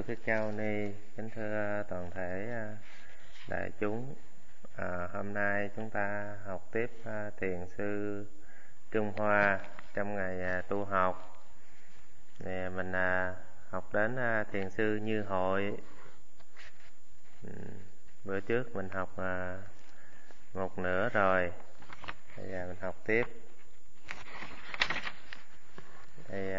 Sư Thích Ca Mâu Ni, kính thưa toàn thể đại chúng. Hôm nay chúng ta học tiếp Thiền sư Trung Hoa trong ngày tu học. Mình học đến Thiền sư Như Hội. Bữa trước mình học một nửa rồi, bây giờ mình học tiếp. Thì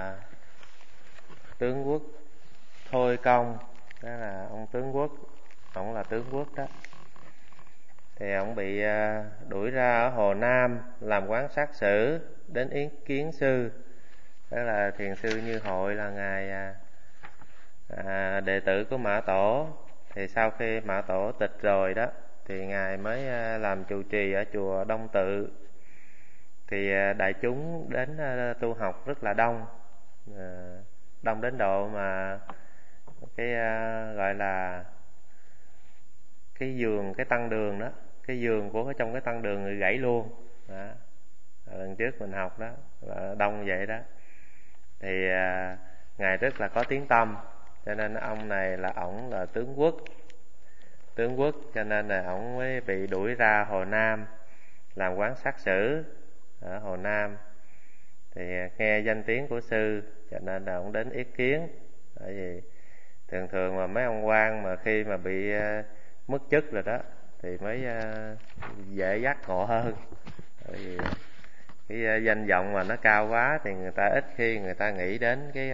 tướng quốc Thôi Công, đó là ông tướng quốc, ông là tướng quốc đó. Thì ông bị đuổi ra ở Hồ Nam làm quan sát xử, đến ý kiến sư. Đó là Thiền sư Như Hội, là ngài đệ tử của Mã Tổ. Thì sau khi Mã Tổ tịch rồi đó, thì ngài mới làm trụ trì ở chùa Đông Tự. Thì đại chúng đến tu học rất là đông, đông đến độ mà cái gọi là cái giường, cái tăng đường đó, cái giường của trong cái tăng đường người gãy luôn đó. Lần trước mình học đó là đông vậy đó. Thì ngài rất là có tiếng tăm, cho nên ông này là ổng là tướng quốc, cho nên là ổng mới bị đuổi ra Hồ Nam làm quán sát xử ở Hồ Nam. Thì nghe danh tiếng của sư, cho nên là ổng đến ý kiến. Bởi vì thường mà mấy ông quan mà khi mà bị mất chức rồi đó thì mới dễ giác ngộ hơn. Bởi vì cái danh vọng mà nó cao quá thì người ta ít khi người ta nghĩ đến cái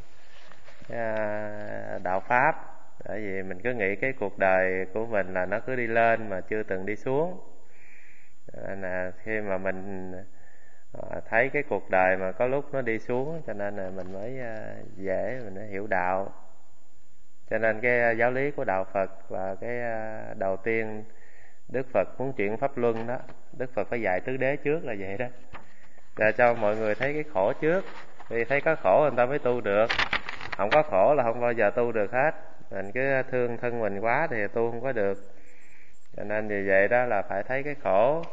đạo pháp. Bởi vì mình cứ nghĩ cái cuộc đời của mình là nó cứ đi lên mà chưa từng đi xuống. Nên là khi mà mình thấy cái cuộc đời mà có lúc nó đi xuống, cho nên là mình mới dễ mình mới hiểu đạo. Cho nên cái giáo lý của đạo Phật là cái đầu tiên Đức Phật muốn chuyển pháp luân đó, Đức Phật phải dạy tứ đế trước là vậy đó, để cho mọi người thấy cái khổ trước. Vì thấy có khổ người ta mới tu được, không có khổ là không bao giờ tu được hết. Mình cứ thương thân mình quá thì tu không có được. Cho nên vì vậy đó là phải thấy cái khổ.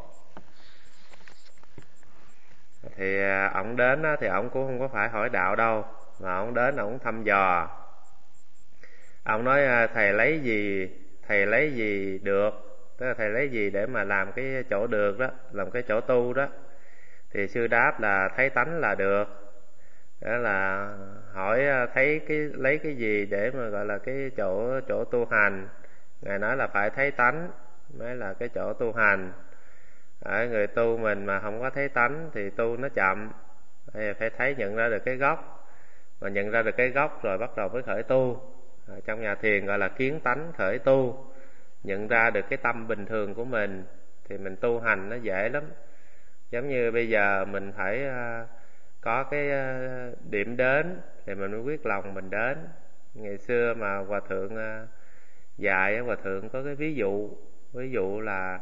Thì ổng đến đó, thì ổng cũng không có phải hỏi đạo đâu, mà ổng đến ổng thăm dò. Ông nói thầy lấy gì được, tức là thầy lấy gì để mà làm cái chỗ được đó, làm cái chỗ tu đó. Thì sư đáp là thấy tánh là được. Đó là hỏi thấy lấy cái gì để mà gọi là cái chỗ tu hành. Ngài nói là phải thấy tánh mới là cái chỗ tu hành. Người tu mình mà không có thấy tánh thì tu nó chậm. Phải thấy nhận ra được cái gốc, mà nhận ra được cái gốc rồi bắt đầu mới khởi tu. Trong nhà thiền gọi là kiến tánh khởi tu. Nhận ra được cái tâm bình thường của mình thì mình tu hành nó dễ lắm. Giống như bây giờ mình phải có cái điểm đến thì mình mới quyết lòng mình đến. Ngày xưa mà Hòa Thượng dạy, Hòa Thượng có cái ví dụ là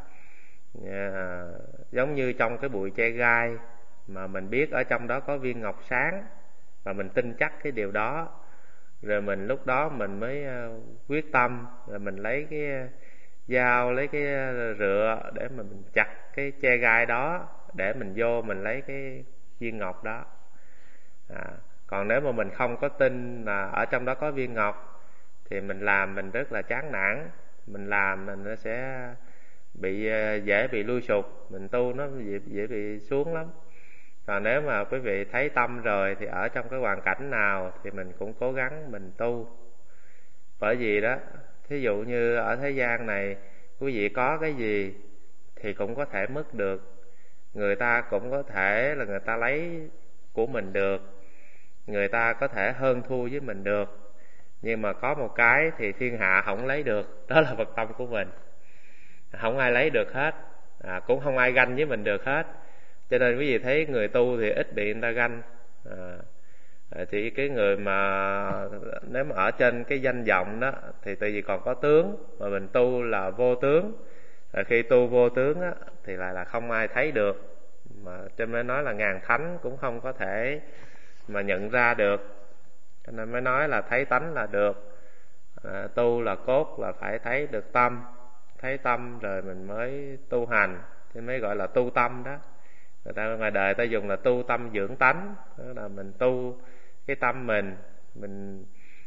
giống như trong cái bụi tre gai mà mình biết ở trong đó có viên ngọc sáng, và mình tin chắc cái điều đó. Rồi mình lúc đó mình mới quyết tâm, rồi mình lấy cái dao, lấy cái rựa để mà mình chặt cái tre gai đó, để mình vô mình lấy cái viên ngọc đó. Còn nếu mà mình không có tin là ở trong đó có viên ngọc thì mình làm mình rất là chán nản. Mình làm mình nó sẽ dễ bị lui sụp, mình tu nó dễ bị xuống lắm. Còn nếu mà quý vị thấy tâm rồi thì ở trong cái hoàn cảnh nào thì mình cũng cố gắng mình tu. Bởi vì đó, thí dụ như ở thế gian này, quý vị có cái gì thì cũng có thể mất được. Người ta cũng có thể là người ta lấy của mình được, người ta có thể hơn thua với mình được. Nhưng mà có một cái thì thiên hạ không lấy được, đó là Phật tâm của mình. Không ai lấy được hết, cũng không ai ganh với mình được hết. Cho nên quý vị thấy người tu thì ít bị người ta ganh. Thì cái người mà nếu mà ở trên cái danh vọng đó thì tại vì còn có tướng, mà mình tu là vô tướng. Khi tu vô tướng á, thì là không ai thấy được. Mà cho nên nói là ngàn thánh cũng không có thể mà nhận ra được. Cho nên mới nói là thấy tánh là được. Tu là cốt là phải thấy được tâm. Thấy tâm rồi mình mới tu hành, thì mới gọi là tu tâm đó. Người ta ngoài đời ta dùng là tu tâm dưỡng tánh, tức là mình tu cái tâm mình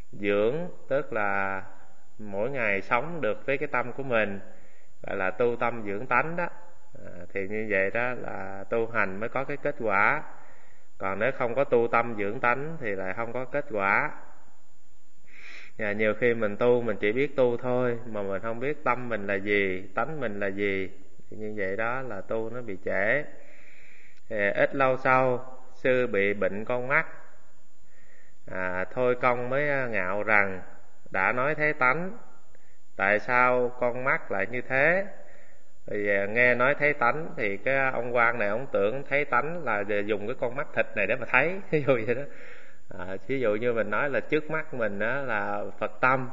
dưỡng, tức là mỗi ngày sống được với cái tâm của mình, gọi là tu tâm dưỡng tánh đó. Thì như vậy đó là tu hành mới có cái kết quả. Còn nếu không có tu tâm dưỡng tánh thì lại không có kết quả. Nhiều khi mình tu mình chỉ biết tu thôi, mà mình không biết tâm mình là gì, tánh mình là gì, thì như vậy đó là tu nó bị trễ. Ít lâu sau, sư bị bệnh con mắt. Thôi công mới ngạo rằng đã nói thế tánh, tại sao con mắt lại như thế? Thì nghe nói thấy tánh thì cái ông quan này ông tưởng thấy tánh là dùng cái con mắt thịt này để mà thấy, ví dụ vậy đó. Ví dụ như mình nói là trước mắt mình đó là Phật tâm,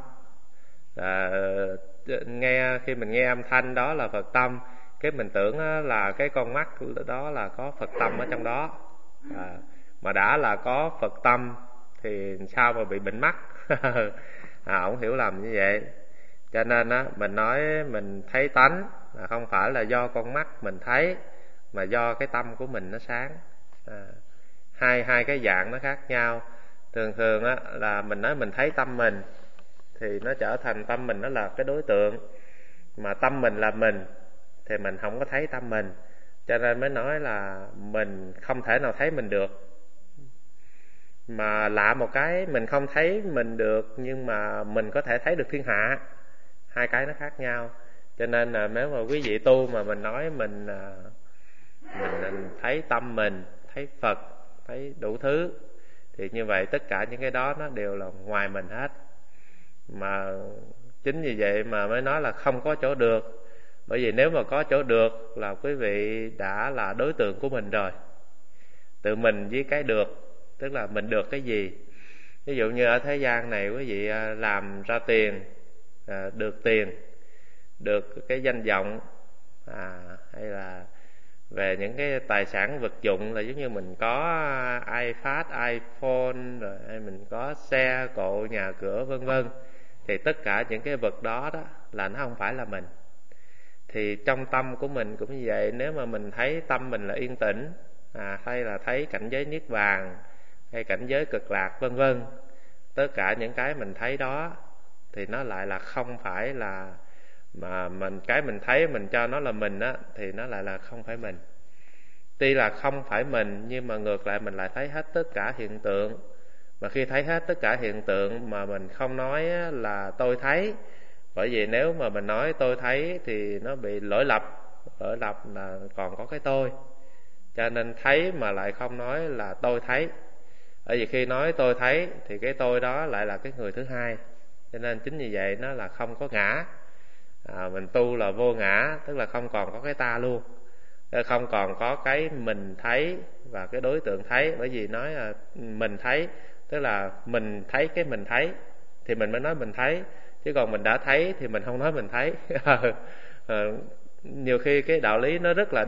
nghe khi mình nghe âm thanh đó là Phật tâm, cái mình tưởng là cái con mắt đó là có Phật tâm ở trong đó. Mà đã là có Phật tâm thì sao mà bị bệnh mắt? Ông hiểu lầm như vậy. Cho nên á, mình nói mình thấy tánh là không phải là do con mắt mình thấy, mà do cái tâm của mình nó sáng. Hai cái dạng nó khác nhau. Thường thường á là mình nói mình thấy tâm mình thì nó trở thành tâm mình nó là cái đối tượng, mà tâm mình là mình thì mình không có thấy tâm mình, cho nên mới nói là mình không thể nào thấy mình được. Mà lạ một cái, mình không thấy mình được nhưng mà mình có thể thấy được thiên hạ. Hai cái nó khác nhau. Cho nên là nếu mà quý vị tu mà mình nói mình thấy tâm mình, thấy Phật, thấy đủ thứ, thì như vậy tất cả những cái đó nó đều là ngoài mình hết. Mà chính vì vậy mà mới nói là không có chỗ được. Bởi vì nếu mà có chỗ được là quý vị đã là đối tượng của mình rồi. Tự mình với cái được, tức là mình được cái gì. Ví dụ như ở thế gian này quý vị làm ra tiền, được tiền, được cái danh vọng, hay là về những cái tài sản vật dụng, là giống như mình có iPad, iPhone, rồi hay mình có xe cộ, nhà cửa vân vân, thì tất cả những cái vật đó đó là nó không phải là mình. Thì trong tâm của mình cũng như vậy. Nếu mà mình thấy tâm mình là yên tĩnh, hay là thấy cảnh giới niết bàn, hay cảnh giới cực lạc vân vân, tất cả những cái mình thấy đó thì nó lại là không phải là, mà cái mình thấy mình cho nó là mình á, thì nó lại là không phải mình. Tuy là không phải mình, nhưng mà ngược lại mình lại thấy hết tất cả hiện tượng. Mà khi thấy hết tất cả hiện tượng mà mình không nói là tôi thấy, bởi vì nếu mà mình nói tôi thấy thì nó bị lỗi lầm là còn có cái tôi. Cho nên thấy mà lại không nói là tôi thấy. Bởi vì khi nói tôi thấy thì cái tôi đó lại là cái người thứ hai. Cho nên chính vì vậy nó là không có ngã. Mình tu là vô ngã, tức là không còn có cái ta luôn, không còn có cái mình thấy và cái đối tượng thấy. Bởi vì nói là mình thấy, tức là mình thấy cái mình thấy thì mình mới nói mình thấy, chứ còn mình đã thấy thì mình không nói mình thấy. Nhiều khi cái đạo lý nó rất là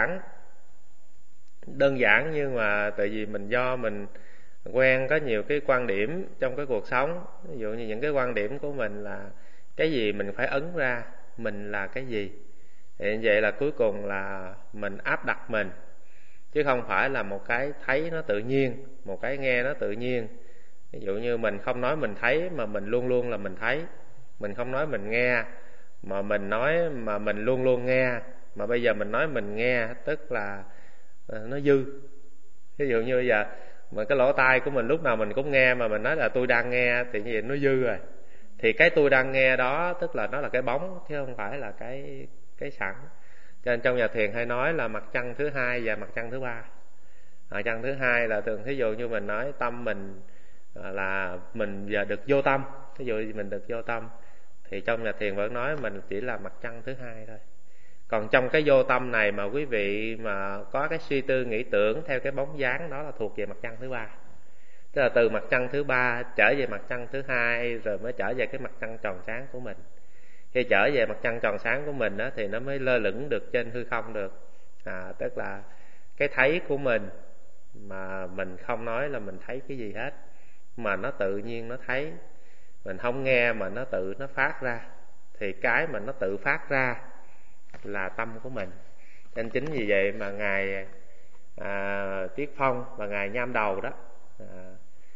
đơn giản, nhưng mà tại vì do mình quen có nhiều cái quan điểm trong cái cuộc sống. Ví dụ như những cái quan điểm của mình là cái gì mình phải ấn ra mình là cái gì, thì như vậy là cuối cùng là mình áp đặt mình, chứ không phải là một cái thấy nó tự nhiên, một cái nghe nó tự nhiên. Ví dụ như mình không nói mình thấy mà mình luôn luôn là mình thấy, mình không nói mình nghe mà mình nói mà mình luôn luôn nghe. Mà bây giờ mình nói mình nghe tức là nó dư. Ví dụ như bây giờ mà cái lỗ tai của mình lúc nào mình cũng nghe, mà mình nói là tôi đang nghe thì như vậy nó dư rồi. Thì cái tôi đang nghe đó tức là nó là cái bóng, chứ không phải là cái sẵn. Cho nên trong nhà thiền hay nói là mặt trăng thứ hai và mặt trăng thứ ba. Mặt trăng thứ hai là thường thí dụ như mình nói tâm mình là mình giờ được vô tâm, thí dụ như mình được vô tâm, thì trong nhà thiền vẫn nói mình chỉ là mặt trăng thứ hai thôi. Còn trong cái vô tâm này mà quý vị mà có cái suy tư nghĩ tưởng theo cái bóng dáng đó là thuộc về mặt trăng thứ ba. Tức là từ mặt trăng thứ ba trở về mặt trăng thứ hai, rồi mới trở về cái mặt trăng tròn sáng của mình. Khi trở về mặt trăng tròn sáng của mình đó, thì nó mới lơ lửng được trên hư không được. Tức là cái thấy của mình mà mình không nói là mình thấy cái gì hết, mà nó tự nhiên nó thấy. Mình không nghe mà nó tự nó phát ra, thì cái mà nó tự phát ra là tâm của mình. Nên chính vì vậy mà ngài Tiết Phong và ngài Nham Đầu đó,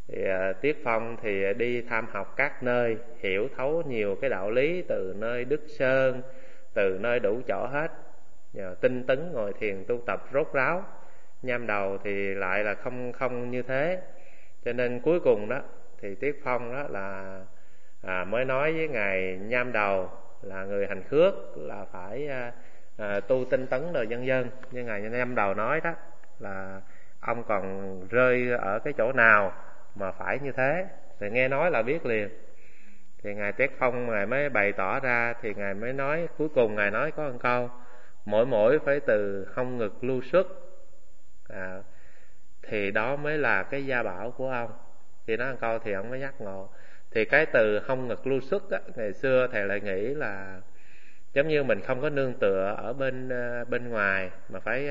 Thì Tiết Phong thì đi tham học các nơi, hiểu thấu nhiều cái đạo lý, từ nơi Đức Sơn, từ nơi đủ chỗ hết, nhờ tinh tấn ngồi thiền tu tập rốt ráo. Nham Đầu thì lại là không như thế, cho nên cuối cùng đó thì Tiết Phong đó là mới nói với ngài Nham Đầu là người hành khước là phải tu tinh tấn rồi vân vân. Như ngài Nham Đầu nói đó là ông còn rơi ở cái chỗ nào mà phải như thế, thì nghe nói là biết liền. Thì ngài Tiết Phong ngài mới bày tỏ ra, thì ngài mới nói cuối cùng ngài nói có một câu: mỗi phải từ hông ngực lưu xuất, thì đó mới là cái gia bảo của ông. Thì nói một câu thì ông mới giác ngộ. Thì cái từ hông ngực lưu xuất á, ngày xưa thầy lại nghĩ là giống như mình không có nương tựa ở bên ngoài, mà phải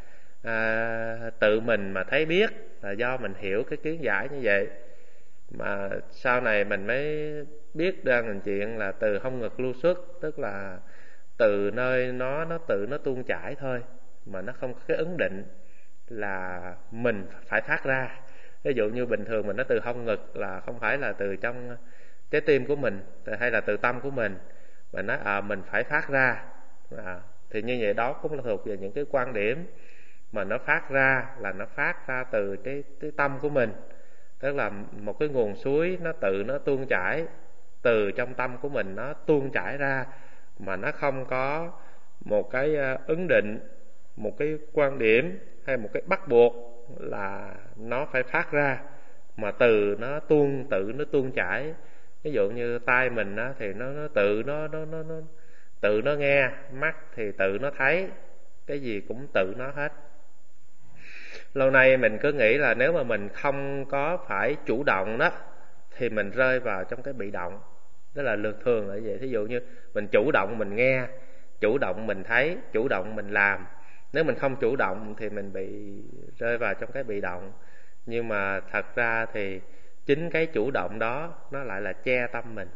tự mình mà thấy biết, là do mình hiểu cái kiến giải như vậy. Mà sau này mình mới biết ra một chuyện là từ hông ngực lưu xuất, tức là từ nơi nó tự nó tuôn chảy thôi, mà nó không có cái ứng định là mình phải phát ra. Ví dụ như bình thường mình nói từ hông ngực là không phải là từ trong trái tim của mình hay là từ tâm của mình, mà nói mình phải phát ra. Thì như vậy đó cũng là thuộc về những cái quan điểm mà nó phát ra là nó phát ra từ cái tâm của mình, tức là một cái nguồn suối nó tự nó tuôn chảy từ trong tâm của mình, nó tuôn chảy ra mà nó không có một cái ứng định, một cái quan điểm hay một cái bắt buộc là nó phải phát ra, mà từ nó tự nó tuôn chảy. Ví dụ như tai mình á, thì nó tự nó nghe, mắt thì tự nó thấy, cái gì cũng tự nó hết. Lâu nay mình cứ nghĩ là nếu mà mình không có phải chủ động đó thì mình rơi vào trong cái bị động. Đó là lượt thường là vậy. Thí dụ như mình chủ động mình nghe, chủ động mình thấy, chủ động mình làm. Nếu mình không chủ động thì mình bị rơi vào trong cái bị động. Nhưng mà thật ra thì chính cái chủ động đó nó lại là che tâm mình.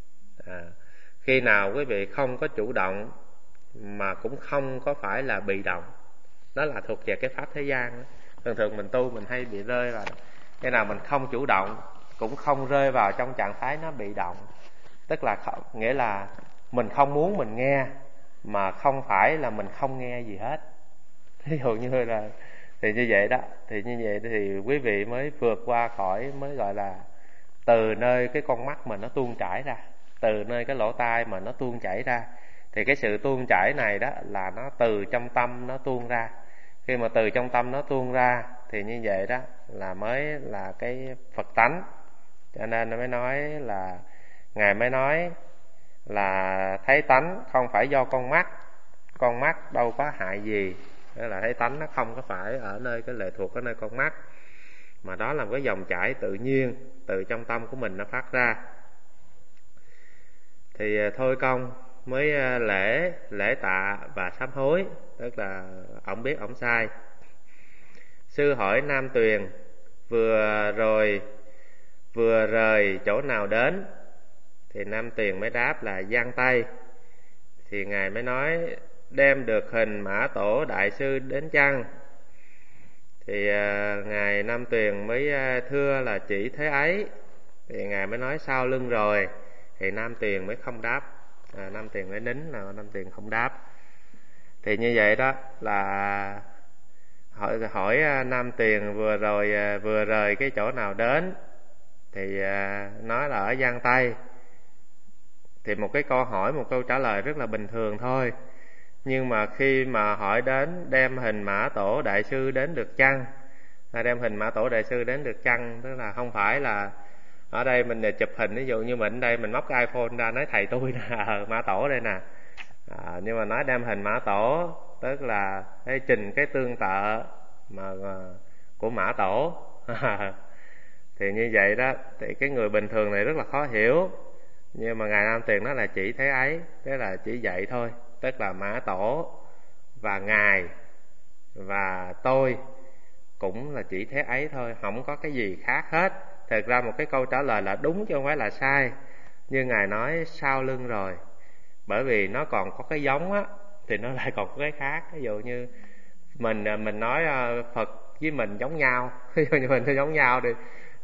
Khi nào quý vị không có chủ động mà cũng không có phải là bị động, đó là thuộc về cái pháp thế gian đó. Thường thường mình tu mình hay bị rơi vào cái nào mình không chủ động, cũng không rơi vào trong trạng thái nó bị động. Tức là nghĩa là mình không muốn mình nghe, mà không phải là mình không nghe gì hết. Ví dụ như là thì như vậy đó, thì như vậy thì quý vị mới vượt qua khỏi, mới gọi là từ nơi cái con mắt mà nó tuôn chảy ra, từ nơi cái lỗ tai mà nó tuôn chảy ra. Thì cái sự tuôn chảy này đó là nó từ trong tâm nó tuôn ra. Khi mà từ trong tâm nó tuôn ra thì như vậy đó là mới là cái Phật tánh. Cho nên nó mới nói là ngài mới nói là thấy tánh không phải do con mắt đâu có hại gì. Đó là thấy tánh nó không có phải ở nơi cái lệ thuộc ở nơi con mắt, mà đó là một cái dòng chảy tự nhiên từ trong tâm của mình nó phát ra. Thì Thôi Công mới lễ tạ và sám hối, tức là ổng biết ổng sai. Sư hỏi Nam Tuyền vừa rời chỗ nào đến, thì Nam Tuyền mới đáp là Giang Tây. Thì ngài mới nói đem được hình Mã Tổ đại sư đến chăng? Thì ngài Nam Tuyền mới thưa là chỉ thế ấy. Thì ngài mới nói sau lưng rồi. Thì Nam Tuyền mới không đáp, Nam Tuyền mới nín, là Nam Tuyền không đáp. Thì như vậy đó là hỏi Nam Tuyền vừa rời cái chỗ nào đến, thì nói là ở Giang Tây. Thì một cái câu hỏi, một câu trả lời rất là bình thường thôi. Nhưng mà khi mà hỏi đến đem hình Mã Tổ đại sư đến được chăng, đem hình Mã Tổ đại sư đến được chăng, tức là không phải là ở đây mình chụp hình, ví dụ như mình ở đây mình móc cái iPhone ra nói thầy tôi nè, Mã Tổ đây nè. Nhưng mà nói đem hình Mã Tổ tức là cái trình cái tương tự mà của Mã Tổ. Thì như vậy đó, thì cái người bình thường này rất là khó hiểu. Nhưng mà ngài Nam Tuyền nói là chỉ thế ấy, tức là chỉ vậy thôi. Tức là Mã Tổ và ngài và tôi cũng là chỉ thế ấy thôi, không có cái gì khác hết. Thật ra một cái câu trả lời là đúng chứ không phải là sai. Như ngài nói sau lưng rồi, bởi vì nó còn có cái giống á, thì nó lại còn có cái khác. Ví dụ như mình nói Phật với mình giống nhau, ví dụ như mình giống nhau đi,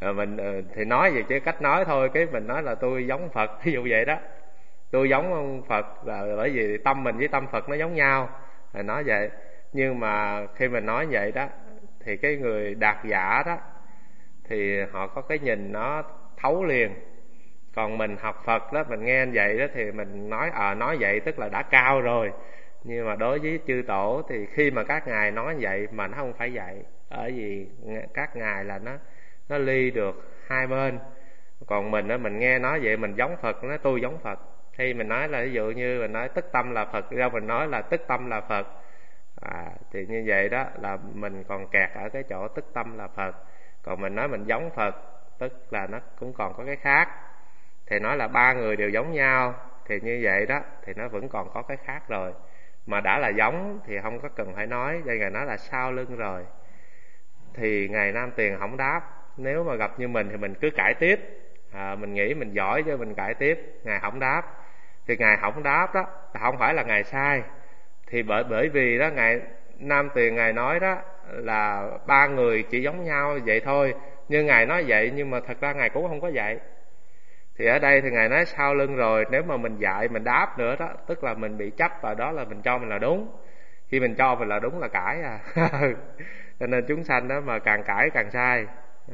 Mình thì nói vậy chứ cách nói thôi, cái mình nói là tôi giống Phật, ví dụ vậy đó. Tôi giống ông Phật là bởi vì tâm mình với tâm Phật nó giống nhau, là nói vậy. Nhưng mà khi mình nói vậy đó thì cái người đạt giả đó thì họ có cái nhìn nó thấu liền. Còn mình học Phật đó, mình nghe vậy đó thì mình nói vậy tức là đã cao rồi. Nhưng mà đối với chư tổ thì khi mà các ngài nói vậy mà nó không phải vậy, bởi vì các ngài là nó ly được hai bên. Còn mình á, mình nghe nói vậy mình giống Phật, nói tôi giống Phật. Khi mình nói là ví dụ như mình nói tức tâm là Phật, đâu mình nói là tức tâm là Phật. Thì như vậy đó là mình còn kẹt ở cái chỗ tức tâm là Phật. Còn mình nói mình giống Phật tức là nó cũng còn có cái khác. Thì nói là ba người đều giống nhau thì như vậy đó thì nó vẫn còn có cái khác rồi. Mà đã là giống thì không có cần phải nói. Đây Ngài nói là sau lưng rồi. Thì Ngài Nam Tiền không đáp. Nếu mà gặp như mình thì mình cứ cãi tiếp. Mình nghĩ mình giỏi cho mình cãi tiếp. Ngài không đáp. Thì Ngài không đáp đó không phải là Ngài sai. Thì bởi vì đó Ngài Nam Tiền Ngài nói đó là ba người chỉ giống nhau vậy thôi. Nhưng Ngài nói vậy nhưng mà thật ra Ngài cũng không có vậy. Thì ở đây thì Ngài nói sau lưng rồi. Nếu mà mình dạy mình đáp nữa đó, tức là mình bị chấp vào đó là mình cho mình là đúng. Khi mình cho mình là đúng là cãi Cho nên chúng sanh đó mà càng cãi càng sai.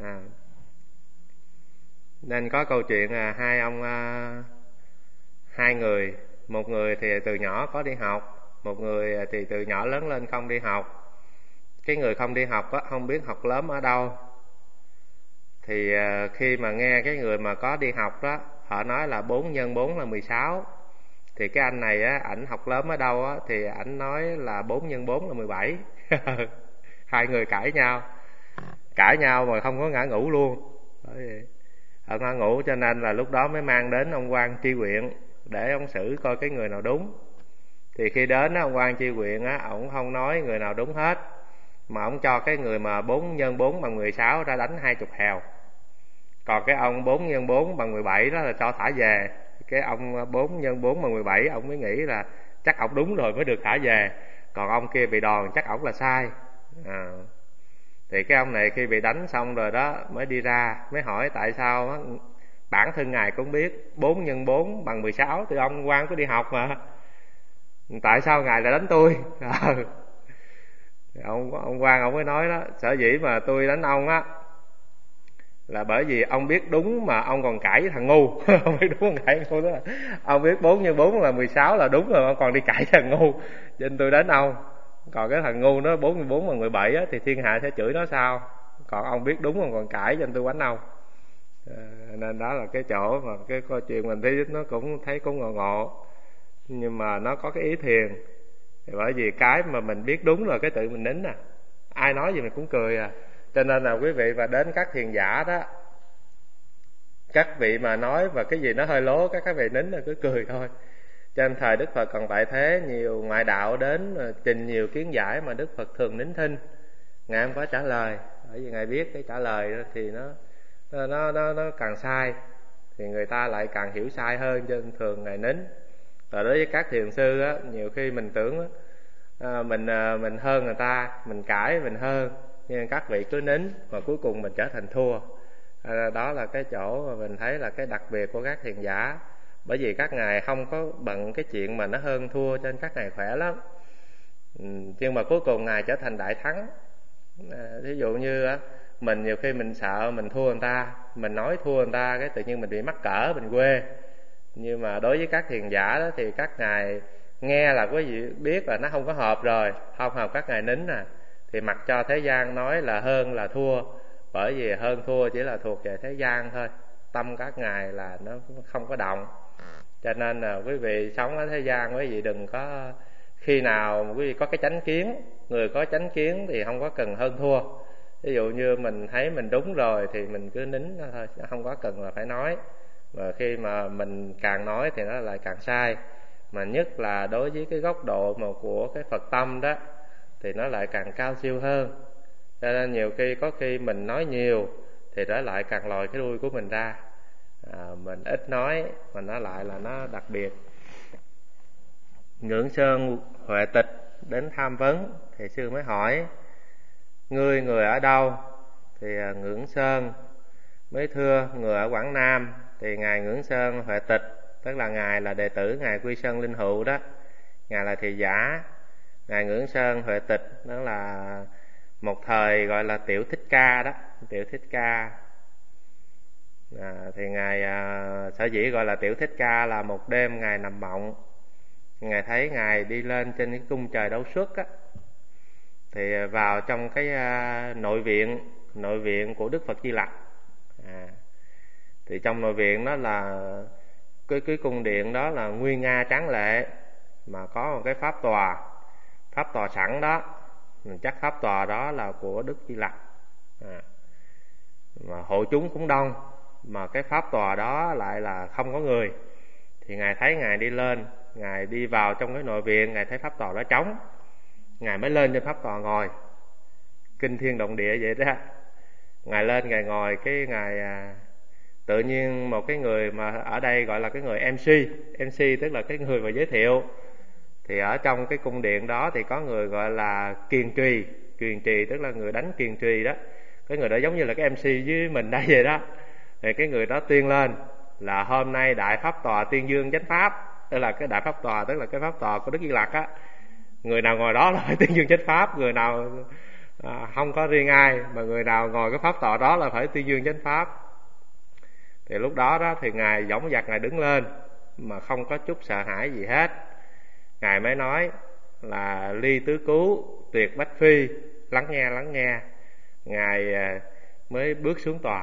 Nên có câu chuyện hai người. Một người thì từ nhỏ có đi học, một người thì từ nhỏ lớn lên không đi học. Cái người không đi học á, không biết học lớp ở đâu. Thì khi mà nghe cái người mà có đi học đó, họ nói là 4 x 4 là 16. Thì cái anh này á, ảnh học lớn ở đâu á, thì ảnh nói là 4 x 4 là 17. Hai người cãi nhau mà không có ngã ngũ luôn. Ở ngã ngũ cho nên là lúc đó mới mang đến ông quan tri huyện để ông xử coi cái người nào đúng. Thì khi đến ông quan tri huyện á, ổng không nói người nào đúng hết, mà ổng cho cái người mà 4 x 4 bằng 16 ra đánh 20 hèo. Còn cái ông 4 x 4 bằng 17 đó là cho thả về. Cái ông 4 x 4 bằng 17 ông mới nghĩ là chắc ổng đúng rồi mới được thả về. Còn ông kia bị đòn chắc ổng là sai. Thì cái ông này khi bị đánh xong rồi đó mới đi ra, mới hỏi tại sao á, bản thân ngài cũng biết 4 x 4 bằng 16 thì ông quan có đi học mà. Tại sao ngài lại đánh tôi? Ông quan ông mới nói đó, sở dĩ mà tôi đánh ông á là bởi vì ông biết đúng mà ông còn cãi với thằng ngu. Ông biết đúng còn cãi với ngu đó. Ông biết 4 x 4 là 16 là đúng rồi, ông còn đi cãi với thằng ngu, cho nên tôi đánh ông. Còn cái thằng ngu nó 4 x 4 bằng 17 á, thì thiên hạ sẽ chửi nó sao. Còn ông biết đúng ông còn cãi cho nên tôi đánh ông. Nên đó là cái chỗ mà cái câu chuyện mình thấy nó cũng thấy cũng ngộ ngộ. Nhưng mà nó có cái ý thiền. Thì bởi vì cái mà mình biết đúng rồi cái tự mình nín ai nói gì mình cũng cười Cho nên là quý vị mà đến các thiền giả đó, các vị mà nói và cái gì nó hơi lố các vị nín là cứ cười thôi. Trên thời Đức Phật còn tại thế, nhiều ngoại đạo đến trình nhiều kiến giải mà Đức Phật thường nín thinh. Ngài không có trả lời, bởi vì Ngài biết cái trả lời thì nó càng sai, thì người ta lại càng hiểu sai hơn, cho nên thường Ngài nín. Rồi đối với các thiền sư á, nhiều khi mình tưởng mình hơn người ta, mình cãi mình hơn, nhưng các vị cứ nín mà cuối cùng mình trở thành thua. Đó là cái chỗ mà mình thấy là cái đặc biệt của các thiền giả. Bởi vì các ngài không có bận cái chuyện mà nó hơn thua, cho nên các ngài khỏe lắm. Nhưng mà cuối cùng ngài trở thành đại thắng. Ví dụ như mình nhiều khi mình sợ mình thua người ta, mình nói thua người ta cái tự nhiên mình bị mắc cỡ, mình quê. Nhưng mà đối với các thiền giả đó thì các ngài nghe là quý vị biết là nó không có hợp rồi, không hợp các ngài nín thì mặc cho thế gian nói là hơn là thua. Bởi vì hơn thua chỉ là thuộc về thế gian thôi, tâm các ngài là nó không có động. Cho nên là quý vị sống ở thế gian, quý vị đừng có khi nào quý vị có cái chánh kiến. Người có chánh kiến thì không có cần hơn thua. Ví dụ như mình thấy mình đúng rồi thì mình cứ nín thôi, không có cần là phải nói. Và khi mà mình càng nói thì nó lại càng sai. Mà nhất là đối với cái góc độ mà của cái Phật tâm đó thì nó lại càng cao siêu hơn. Cho nên nhiều khi có khi mình nói nhiều thì nó lại càng lòi cái đuôi của mình ra. Mình ít nói mà nó lại là nó đặc biệt. Ngưỡng Sơn Huệ Tịch đến tham vấn thì sư mới hỏi: người ở đâu? Thì Ngưỡng Sơn mới thưa người ở Quảng Nam thì ngài Ngưỡng Sơn Huệ Tịch, tức là ngài là đệ tử ngài Quy Sơn Linh Hữu đó, ngài là thị giả. Ngài Ngưỡng Sơn Huệ Tịch đó là một thời gọi là Tiểu Thích Ca đó, Tiểu Thích Ca. Thì ngài sở dĩ gọi là Tiểu Thích Ca là một đêm ngài nằm mộng, ngài thấy ngài đi lên trên cái cung trời Đấu Xuất á, thì vào trong cái nội viện của Đức Phật Di Lặc. Thì trong nội viện đó là cái cung điện đó là nguy nga tráng lệ, mà có một cái pháp tòa sẵn đó, chắc pháp tòa đó là của Đức Di Lặc. Mà hội chúng cũng đông, mà cái pháp tòa đó lại là không có người. Thì ngài thấy ngài đi lên, ngài đi vào trong cái nội viện, ngài thấy pháp tòa đó trống, ngài mới lên trên pháp tòa ngồi, kinh thiên động địa vậy đó. Ngài lên ngài ngồi, cái ngài tự nhiên một cái người mà ở đây gọi là cái người MC tức là cái người mà giới thiệu. Thì ở trong cái cung điện đó thì có người gọi là kiền trì tức là người đánh kiền trì đó. Cái người đó giống như là cái MC với mình đây vậy đó. Thì cái người đó tuyên lên là hôm nay đại pháp tòa tuyên dương chánh pháp, tức là cái đại pháp tòa tức là cái pháp tòa của Đức Di Lặc á, người nào ngồi đó là phải tuyên dương chánh pháp, người nào không có riêng ai, mà người nào ngồi cái pháp tòa đó là phải tuyên dương chánh pháp. Thì lúc đó thì ngài dõng dạc ngài đứng lên mà không có chút sợ hãi gì hết. Ngài mới nói là ly tứ cứu tuyệt bách phi, lắng nghe. Ngài mới bước xuống tòa.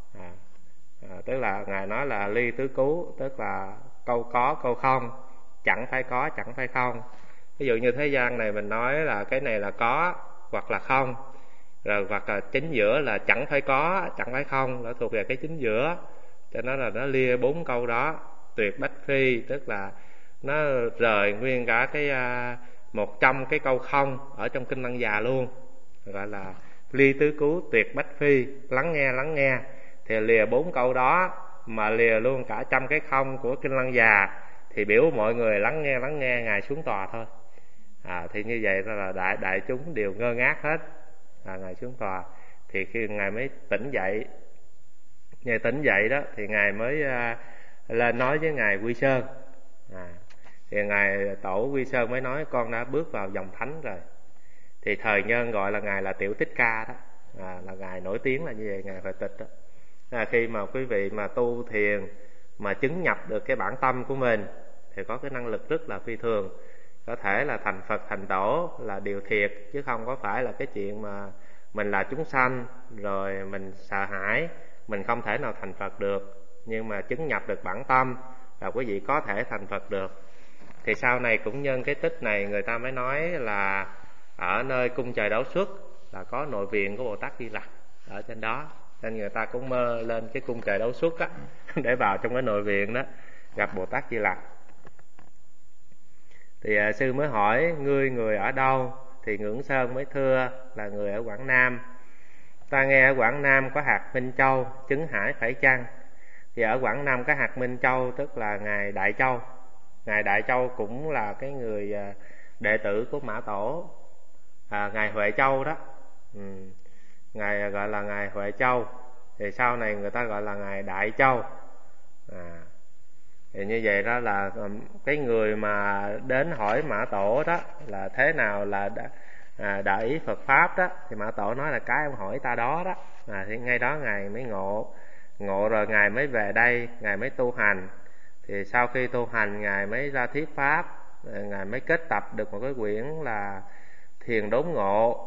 Tức là ngài nói là ly tứ cứu, tức là câu có câu không, chẳng phải có chẳng phải không. Ví dụ như thế gian này mình nói là cái này là có hoặc là không, rồi hoặc là chính giữa là chẳng phải có chẳng phải không, nó thuộc về cái chính giữa. Cho nên là nó lia 4 câu đó. Tuyệt bách phi tức là nó rời nguyên cả cái 100 cái câu không ở trong kinh Lăng Già luôn, gọi là ly tứ cứu tuyệt bách phi, lắng nghe. Thì lìa 4 câu đó mà lìa luôn cả 100 cái không của kinh Lăng Già, thì biểu mọi người lắng nghe ngài xuống tòa thôi. Thì như vậy là đại chúng đều ngơ ngác hết. Ngài xuống tòa thì khi ngài mới tỉnh dậy. Ngài tỉnh dậy đó thì ngài mới lên nói với ngài Quy Sơn. Thì ngài tổ Quy Sơn mới nói con đã bước vào dòng thánh rồi. Thì thời nhân gọi là ngài là Tiểu Thích Ca đó, là ngài nổi tiếng là như vậy, ngài Huệ Tịch đó. Khi mà quý vị mà tu thiền mà chứng nhập được cái bản tâm của mình thì có cái năng lực rất là phi thường, có thể là thành Phật thành Tổ là điều thiệt, chứ không có phải là cái chuyện mà mình là chúng sanh rồi mình sợ hãi, mình không thể nào thành Phật được. Nhưng mà chứng nhập được bản tâm là quý vị có thể thành Phật được. Thì sau này cũng nhân cái tích này, người ta mới nói là ở nơi cung trời Đấu Xuất là có nội viện của Bồ Tát Di Lặc ở trên đó, nên người ta cũng mơ lên cái cung trời Đấu Xuất á để vào trong cái nội viện đó gặp Bồ Tát Di Lặc. Thì sư mới hỏi ngươi người ở đâu? Thì Ngưỡng Sơn mới thưa là người ở Quảng Nam. Ta nghe ở Quảng Nam có hạt Minh Châu, chứng hải phải chăng? Thì ở Quảng Nam có hạt Minh Châu tức là ngài Đại Châu. Ngài Đại Châu cũng là cái người đệ tử của Mã Tổ, ngài Huệ Châu đó. Ngài gọi là ngài Huệ Châu, thì sau này người ta gọi là ngài Đại Châu. Thì như vậy đó là cái người mà đến hỏi Mã Tổ đó là thế nào là đại ý Phật Pháp đó, thì Mã Tổ nói là cái ông hỏi ta đó đó. Thì ngay đó ngài mới ngộ rồi ngài mới về đây, ngài mới tu hành. Thì sau khi tu hành ngài mới ra thuyết pháp, ngài mới kết tập được một cái quyển là Thiền Đốn Ngộ.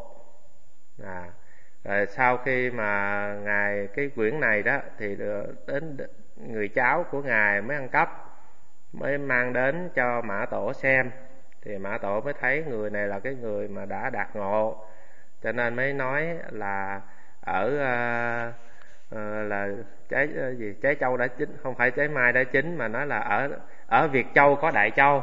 Rồi sau khi mà ngài cái quyển này đó thì đến người cháu của ngài mới ăn cắp, mới mang đến cho Mã Tổ xem. Thì Mã Tổ mới thấy người này là cái người mà đã đạt ngộ, cho nên mới nói là ở là trái châu đã chín, không phải trái mai đã chín, mà nói là ở Việt Châu có Đại Châu.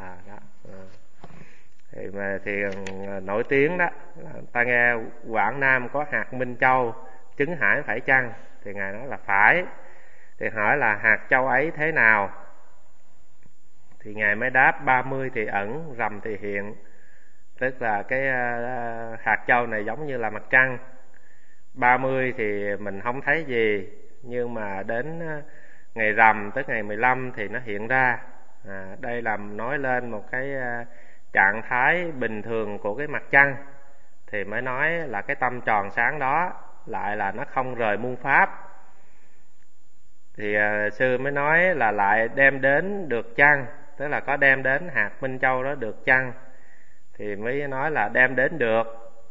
Thì nổi tiếng đó là ta nghe Quảng Nam có hạt Minh Châu, chứng hải phải chăng? Thì ngài nói là phải. Thì hỏi là hạt châu ấy thế nào? Thì ngài mới đáp 30 thì ẩn, rằm thì hiện. Tức là cái hạt châu này giống như là mặt trăng. 30 thì mình không thấy gì, nhưng mà đến ngày rằm tới ngày 15 thì nó hiện ra. Đây là nói lên một cái trạng thái bình thường của cái mặt trăng, thì mới nói là cái tâm tròn sáng đó lại là nó không rời muôn pháp. Thì sư mới nói là lại đem đến được chăng, tức là có đem đến hạt Minh Châu đó được chăng, thì mới nói là đem đến được.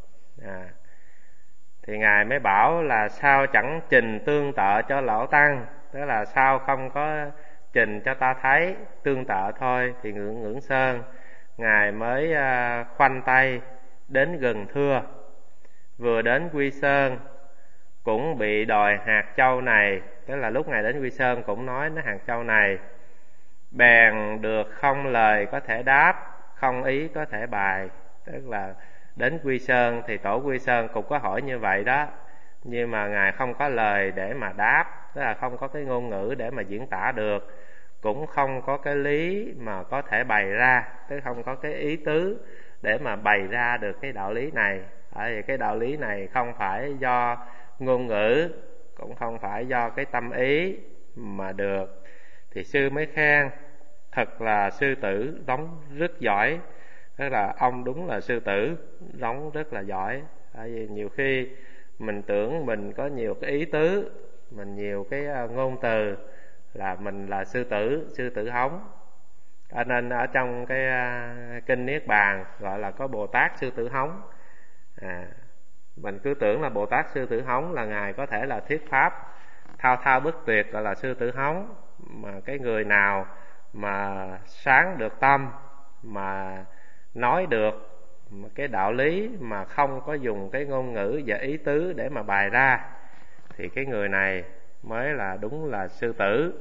Thì Ngài mới bảo là sao chẳng trình tương tự cho lão tăng, tức là sao không có trình cho ta thấy, tương tự thôi. Thì Ngưỡng Sơn Ngài mới khoanh tay đến gần thưa, vừa đến Quy Sơn cũng bị đòi hạt châu này, tức là lúc Ngài đến Quy Sơn cũng nói nó hạt châu này. Bèn được không lời có thể đáp, không ý có thể bài. Tức là đến Quy Sơn thì tổ Quy Sơn cũng có hỏi như vậy đó, nhưng mà Ngài không có lời để mà đáp, tức là không có cái ngôn ngữ để mà diễn tả được, cũng không có cái lý mà có thể bày ra, tức không có cái ý tứ để mà bày ra được cái đạo lý này. Bởi vì cái đạo lý này không phải do ngôn ngữ, cũng không phải do cái tâm ý mà được. Thì sư mới khen thật là sư tử đóng rất giỏi, tức là ông đúng là sư tử đóng rất là giỏi. Tại vì nhiều khi mình tưởng mình có nhiều cái ý tứ, mình nhiều cái ngôn từ là mình là sư tử hóng. Cho nên ở trong cái kinh Niết Bàn gọi là có Bồ Tát sư tử hóng. Mình cứ tưởng là Bồ Tát sư tử hóng là Ngài có thể là thuyết pháp thao thao bất tuyệt, gọi là sư tử hóng. Mà cái người nào mà sáng được tâm, mà nói được cái đạo lý mà không có dùng cái ngôn ngữ và ý tứ để mà bày ra, thì cái người này mới là đúng là sư tử.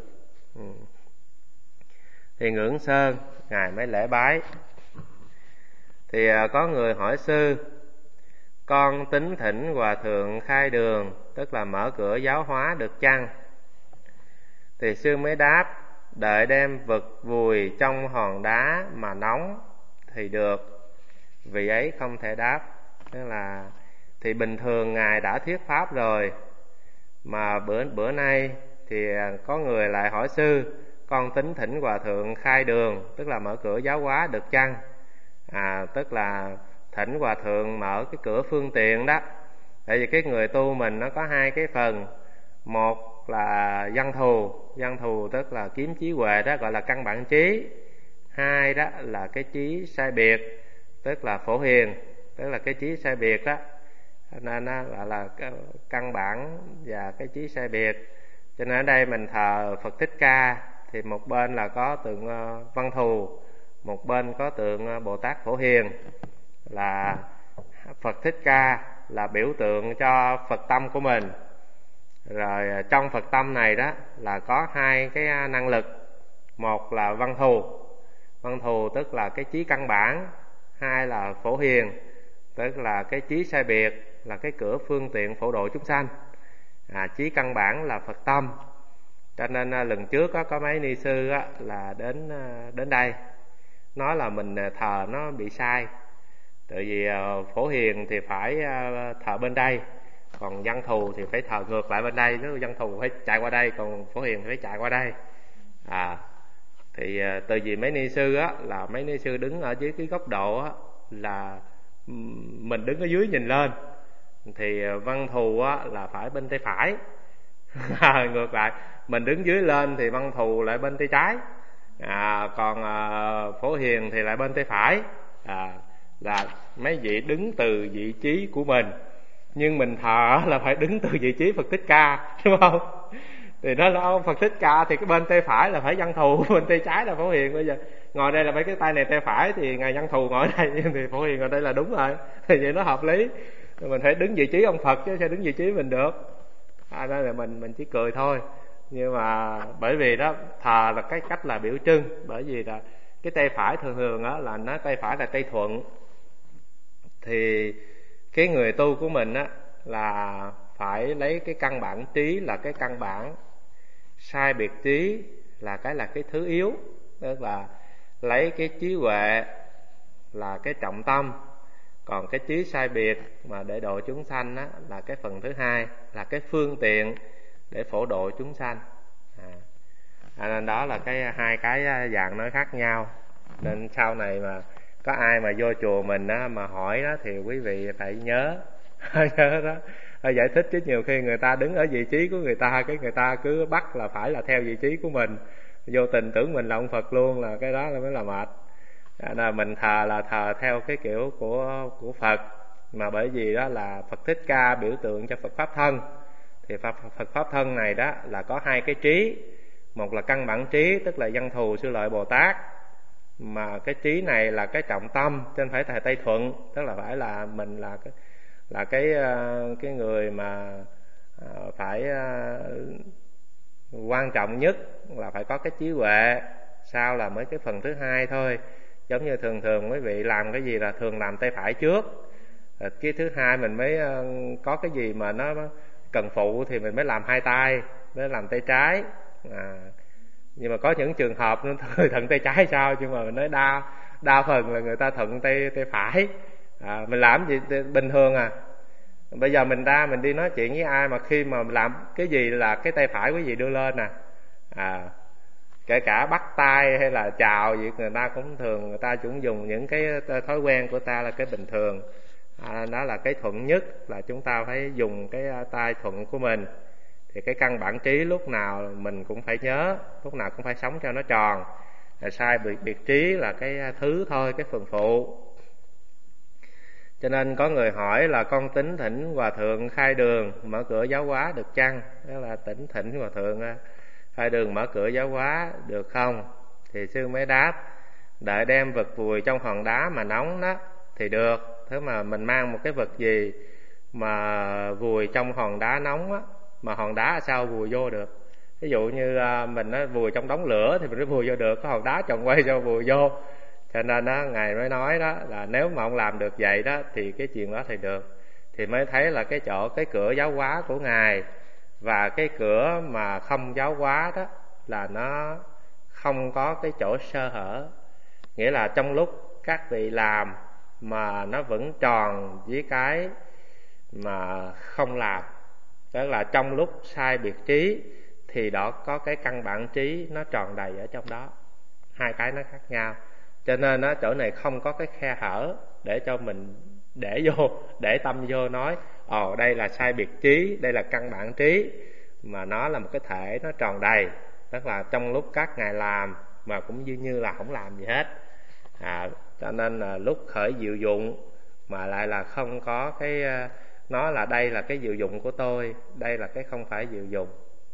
Thì Ngưỡng Sơn Ngài mới lễ bái. Thì có người hỏi sư: con tính thỉnh hòa thượng khai đường, tức là mở cửa giáo hóa được chăng? Thì sư mới đáp: đợi đem vực vùi trong hòn đá mà nóng thì được, vì ấy không thể đáp. Tức là thì bình thường Ngài đã thuyết pháp rồi, mà bữa nay thì có người lại hỏi sư: con tính thỉnh hòa thượng khai đường, tức là mở cửa giáo hóa được chăng? Tức là thỉnh hòa thượng mở cái cửa phương tiện đó. Tại vì cái người tu mình nó có hai cái phần: một là văn thù tức là kiếm trí huệ đó, gọi là căn bản trí. Hai đó là cái trí sai biệt, tức là phổ hiền, tức là cái trí sai biệt đó. Nên nó gọi là căn bản và cái trí sai biệt. Cho nên ở đây mình thờ Phật Thích Ca thì một bên là có tượng Văn Thù, một bên có tượng Bồ Tát Phổ Hiền. Là Phật Thích Ca là biểu tượng cho Phật tâm của mình. Rồi trong Phật tâm này đó là có hai cái năng lực. Một là văn thù tức là cái trí căn bản. Hai là phổ hiền, tức là cái trí sai biệt, là cái cửa phương tiện phổ độ chúng sanh. Trí căn bản là Phật tâm. Cho nên lần trước có mấy ni sư là đến đây nói là mình thờ nó bị sai. Tại vì phổ hiền thì phải thờ bên đây, còn văn thù thì phải thờ ngược lại bên đây. Nếu văn thù phải chạy qua đây, còn phổ hiền thì phải chạy qua đây. Thì từ vì mấy ni sư là mấy ni sư đứng ở dưới cái góc độ là mình đứng ở dưới nhìn lên, thì văn thù là phải bên tay phải. Ngược lại, mình đứng dưới lên thì văn thù lại bên tay trái, còn phổ hiền thì lại bên tay phải. Là mấy vị đứng từ vị trí của mình, nhưng mình thờ là phải đứng từ vị trí Phật Thích Ca, đúng không? Thì nó là ông Phật Thích Ca thì cái bên tay phải là phải văn thù, bên tay trái là phổ hiền. Bây giờ ngồi đây là mấy cái tay này tay phải thì ngài văn thù ngồi đây, thì phổ hiền ngồi đây là đúng rồi. Thì vậy nó hợp lý. Mình phải đứng vị trí ông Phật chứ sao đứng vị trí mình được. Đó là mình chỉ cười thôi. Nhưng mà bởi vì đó thờ là cái cách là biểu trưng. Bởi vì là cái tay phải thường thường là nó tay phải là tay thuận. Thì cái người tu của mình là phải lấy cái căn bản trí là cái căn bản, sai biệt trí là cái thứ yếu. Tức là lấy cái trí huệ là cái trọng tâm, còn cái trí sai biệt mà để độ chúng sanh là cái phần thứ hai, là cái phương tiện để phổ độ chúng sanh. Nên đó là hai cái dạng nói khác nhau. Nên sau này mà có ai mà vô chùa mình á, mà hỏi đó thì quý vị phải nhớ nhớ đó, giải thích, chứ nhiều khi người ta đứng ở vị trí của người ta, cái người ta cứ bắt là phải là theo vị trí của mình, vô tình tưởng mình là ông Phật luôn, là cái đó là mới là mệt. Là mình thờ là thờ theo cái kiểu của Phật, mà bởi vì đó là Phật Thích Ca biểu tượng cho Phật Pháp Thân. Thì Phật Pháp Thân này đó là có hai cái trí. Một là căn bản trí, tức là Văn Thù Sư Lợi Bồ Tát, mà cái trí này là cái trọng tâm, chứ không phải thầy Tây Thuận, tức là phải là mình là cái người mà phải quan trọng nhất là phải có cái trí huệ, sau là mới cái phần thứ hai thôi. Giống như thường quý vị làm cái gì là thường làm tay phải trước, cái thứ hai mình mới có cái gì mà nó cần phụ thì mình mới làm hai tay, mới làm tay trái. Nhưng mà có những trường hợp nó thuận tay trái sao, nhưng mà mình nói đa phần là người ta thuận tay phải. Mình làm gì bình thường bây giờ mình ra mình đi nói chuyện với ai mà khi mà làm cái gì là cái tay phải quý vị đưa lên kể cả bắt tay hay là chào gì, người ta cũng thường, người ta cũng dùng những cái thói quen của ta là cái bình thường. Đó là cái thuận nhất, là chúng ta phải dùng cái tay thuận của mình. Thì cái căn bản trí lúc nào mình cũng phải nhớ, lúc nào cũng phải sống cho nó tròn. Sai biệt trí là cái thứ thôi, cái phần phụ. Cho nên có người hỏi là con tính thỉnh Hòa Thượng khai đường mở cửa giáo hóa được chăng? Đó là thỉnh Hòa Thượng khai đường mở cửa giáo hóa được không? Thì sư mới đáp, đợi đem vật vùi trong hòn đá mà nóng đó thì được. Thế mà mình mang một cái vật gì mà vùi trong hòn đá nóng á, mà hòn đá sao vùi vô được? Ví dụ như mình vùi trong đống lửa thì mình mới vùi vô được, có hòn đá tròn quay sao vùi vô. Cho nên đó, Ngài mới nói đó là nếu mà ông làm được vậy đó thì cái chuyện đó thì được. Thì mới thấy là cái cửa giáo hóa của Ngài và cái cửa mà không giáo hóa đó là nó không có cái chỗ sơ hở. Nghĩa là trong lúc các vị làm mà nó vẫn tròn với cái mà không làm. Tức là trong lúc sai biệt trí thì đó có cái căn bản trí nó tròn đầy ở trong đó. Hai cái nó khác nhau. Cho nên chỗ này không có cái khe hở để cho mình để tâm vô nói đây là sai biệt trí, đây là căn bản trí, mà nó là một cái thể nó tròn đầy. Tức là trong lúc các ngài làm mà cũng như là không làm gì hết. Cho nên là lúc khởi diệu dụng mà lại là không có cái nó là đây là cái diệu dụng của tôi, đây là cái không phải diệu dụng.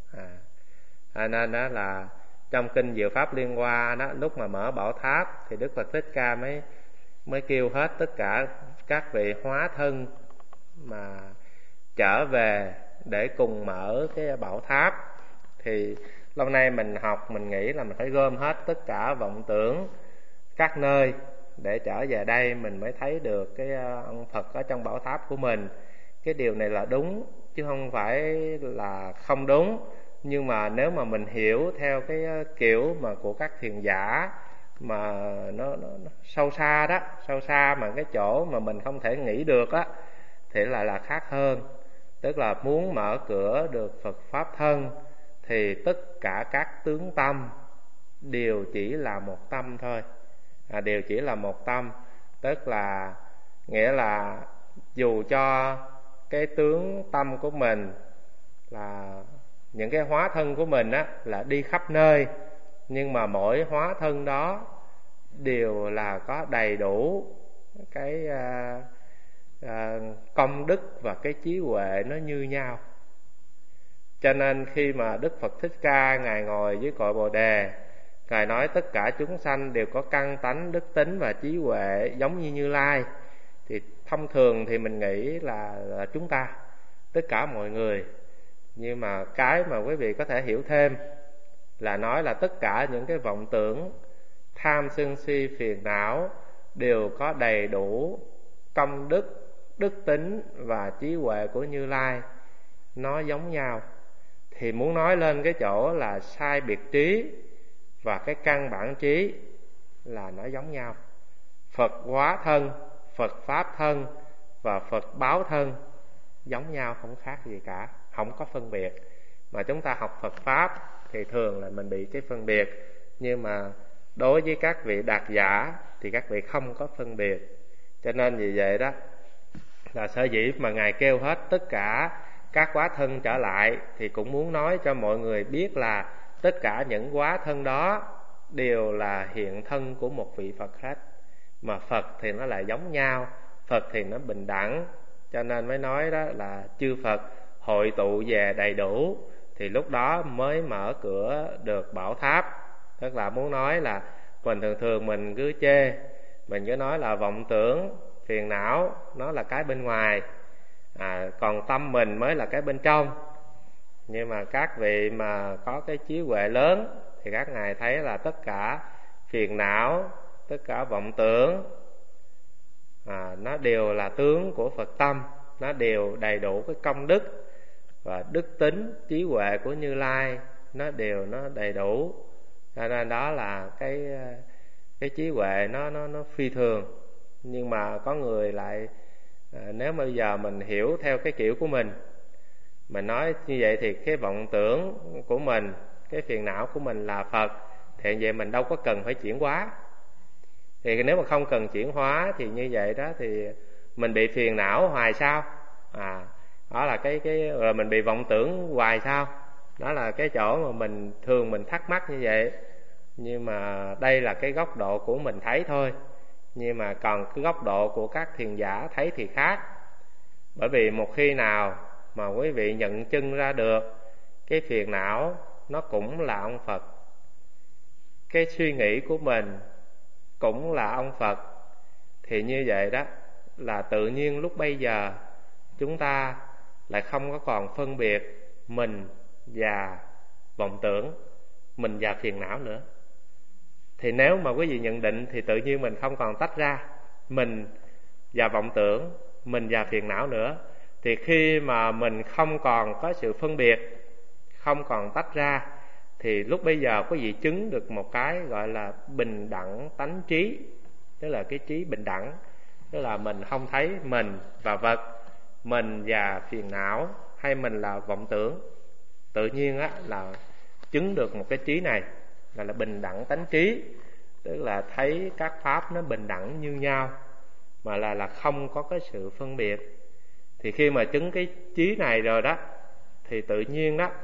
Nên đó là trong kinh Diệu Pháp Liên Hoa đó, lúc mà mở bảo tháp thì Đức Phật Thích Ca mới kêu hết tất cả các vị hóa thân mà trở về để cùng mở cái bảo tháp. Thì lâu nay mình học mình nghĩ là mình phải gom hết tất cả vọng tưởng các nơi để trở về đây mình mới thấy được cái ông Phật ở trong bảo tháp của mình. Cái điều này là đúng chứ không phải là không đúng. Nhưng mà nếu mà mình hiểu theo cái kiểu mà của các thiền giả mà nó sâu xa đó, sâu xa mà cái chỗ mà mình không thể nghĩ được á, thì lại là khác hơn. Tức là muốn mở cửa được Phật Pháp thân thì tất cả các tướng tâm đều chỉ là một tâm thôi. Đều chỉ là một tâm. Tức là nghĩa là dù cho cái tướng tâm của mình là những cái hóa thân của mình á là đi khắp nơi, nhưng mà mỗi hóa thân đó đều là có đầy đủ cái công đức và cái trí huệ nó như nhau. Cho nên khi mà Đức Phật Thích Ca Ngài ngồi dưới cội Bồ Đề, Ngài nói tất cả chúng sanh đều có căn tánh, đức tính và trí huệ giống như Như Lai. Thì thông thường thì mình nghĩ là chúng ta, tất cả mọi người. Nhưng mà cái mà quý vị có thể hiểu thêm là nói là tất cả những cái vọng tưởng, tham sân si phiền não đều có đầy đủ công đức, đức tính và trí huệ của Như Lai, nó giống nhau. Thì muốn nói lên cái chỗ là sai biệt trí và cái căn bản trí là nó giống nhau. Phật hóa thân, Phật Pháp thân và Phật báo thân giống nhau, không khác gì cả, không có phân biệt. mà chúng ta học Phật Pháp thì thường là mình bị cái phân biệt. Nhưng mà đối với các vị đạt giả thì các vị không có phân biệt. Cho nên vì vậy đó là sở dĩ mà Ngài kêu hết tất cả các hóa thân trở lại, thì cũng muốn nói cho mọi người biết là tất cả những hóa thân đó đều là hiện thân của một vị Phật hết. Mà Phật thì nó lại giống nhau, Phật thì nó bình đẳng. Cho nên mới nói đó là chư Phật hội tụ về đầy đủ, thì lúc đó mới mở cửa được bảo tháp. Tức là muốn nói là mình thường mình cứ chê, mình cứ nói là vọng tưởng, phiền não nó là cái bên ngoài, còn tâm mình mới là cái bên trong. Nhưng mà các vị mà có cái trí huệ lớn thì các ngài thấy là tất cả phiền não, tất cả vọng tưởng, nó đều là tướng của Phật tâm, nó đều đầy đủ cái công đức và đức tính trí huệ của Như Lai, nó đầy đủ. Cho nên đó là cái trí huệ nó phi thường. Nhưng mà có người lại nếu mà bây giờ mình hiểu theo cái kiểu của mình nói như vậy thì cái vọng tưởng của mình, cái phiền não của mình là Phật, thì vậy mình đâu có cần phải chuyển hóa. Thì nếu mà không cần chuyển hóa thì như vậy đó thì mình bị phiền não hoài sao? Đó là cái rồi mình bị vọng tưởng hoài sao? Đó là cái chỗ mà mình thắc mắc như vậy. Nhưng mà đây là cái góc độ của mình thấy thôi. Nhưng mà còn cái góc độ của các thiền giả thấy thì khác. Bởi vì một khi nào mà quý vị nhận chân ra được cái phiền não nó cũng là ông Phật, cái suy nghĩ của mình cũng là ông Phật, thì như vậy đó là tự nhiên lúc bây giờ chúng ta lại không có còn phân biệt mình và vọng tưởng, mình và phiền não nữa. Thì nếu mà quý vị nhận định thì tự nhiên mình không còn tách ra mình và vọng tưởng, mình và phiền não nữa. Thì khi mà mình không còn có sự phân biệt, không còn tách ra, thì lúc bây giờ quý vị chứng được một cái gọi là bình đẳng tánh trí. Tức là cái trí bình đẳng. Tức là mình không thấy mình và vật, mình và phiền não, hay mình là vọng tưởng. Tự nhiên á là chứng được một cái trí này gọi là bình đẳng tánh trí. Tức là thấy các pháp nó bình đẳng như nhau, mà là không có cái sự phân biệt. Thì khi mà chứng cái trí này rồi đó, thì tự nhiên đó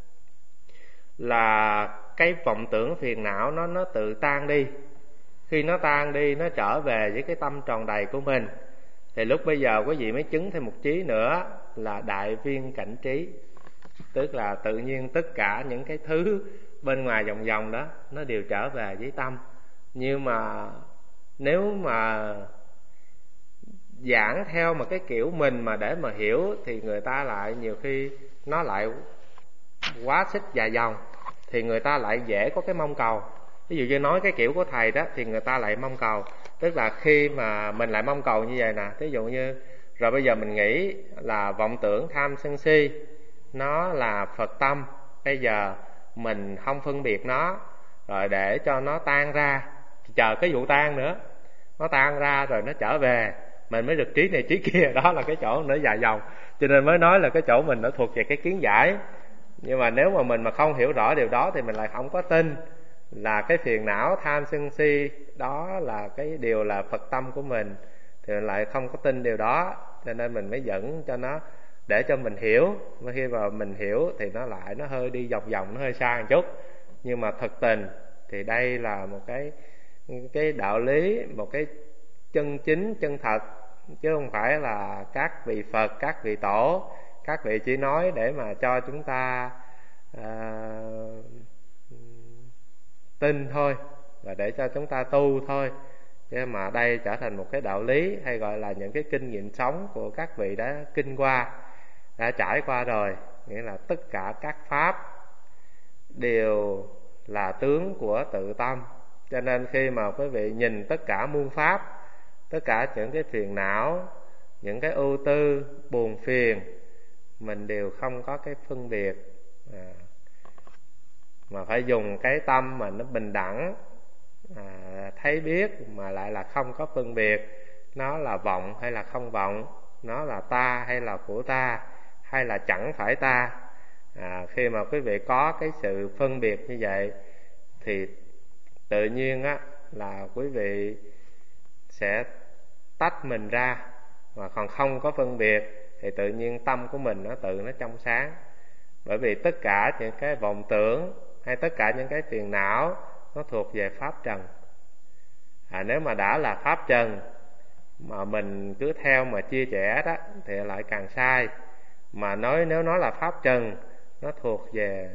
là cái vọng tưởng phiền não nó tự tan đi. Khi nó tan đi, nó trở về với cái tâm tròn đầy của mình, thì lúc bây giờ quý vị mới chứng thêm một trí nữa là đại viên cảnh trí. Tức là tự nhiên tất cả những cái thứ bên ngoài vòng vòng đó nó đều trở về với tâm. Nhưng mà nếu mà giảng theo một cái kiểu mình mà để mà hiểu thì người ta lại nhiều khi nó lại quá xích dài dòng, thì người ta lại dễ có cái mong cầu. Ví dụ như nói cái kiểu của thầy đó thì người ta lại mong cầu. Tức là khi mà mình lại mong cầu như vậy nè, ví dụ như rồi bây giờ mình nghĩ là vọng tưởng tham sân si nó là Phật tâm, bây giờ mình không phân biệt nó, rồi để cho nó tan ra, chờ cái vụ tan nữa, nó tan ra rồi nó trở về, mình mới được trí này trí kia. Đó là cái chỗ nữa dài dòng. Cho nên mới nói là cái chỗ mình nó thuộc về cái kiến giải. Nhưng mà nếu mà mình mà không hiểu rõ điều đó thì mình lại không có tin là cái phiền não tham sân si đó là cái điều là Phật tâm của mình, thì mình lại không có tin điều đó. Cho nên mình mới dẫn cho nó để cho mình hiểu. Mà khi mà mình hiểu thì nó hơi đi vòng vòng, nó hơi xa một chút. Nhưng mà thực tình thì đây là một cái đạo lý, một cái chân chính, chân thật, chứ không phải là các vị Phật, các vị tổ, các vị chỉ nói để mà cho chúng ta tin thôi, và để cho chúng ta tu thôi. Chứ mà đây trở thành một cái đạo lý, hay gọi là những cái kinh nghiệm sống của các vị đã kinh qua, đã trải qua rồi. Nghĩa là tất cả các pháp đều là tướng của tự tâm. Cho nên khi mà quý vị nhìn tất cả muôn pháp, tất cả những cái phiền não, những cái ưu tư, buồn phiền, mình đều không có cái phân biệt, mà phải dùng cái tâm mà nó bình đẳng, thấy biết mà lại là không có phân biệt. Nó là vọng hay là không vọng, nó là ta hay là của ta, hay là chẳng phải ta, Khi mà quý vị có cái sự phân biệt như vậy thì tự nhiên á là quý vị sẽ tách mình ra, mà còn không có phân biệt thì tự nhiên tâm của mình nó trong sáng. Bởi vì tất cả những cái vọng tưởng hay tất cả những cái phiền não nó thuộc về pháp trần. Nếu mà đã là pháp trần mà mình cứ theo mà chia sẻ đó thì lại càng sai. Mà nếu nói là pháp trần, nó thuộc về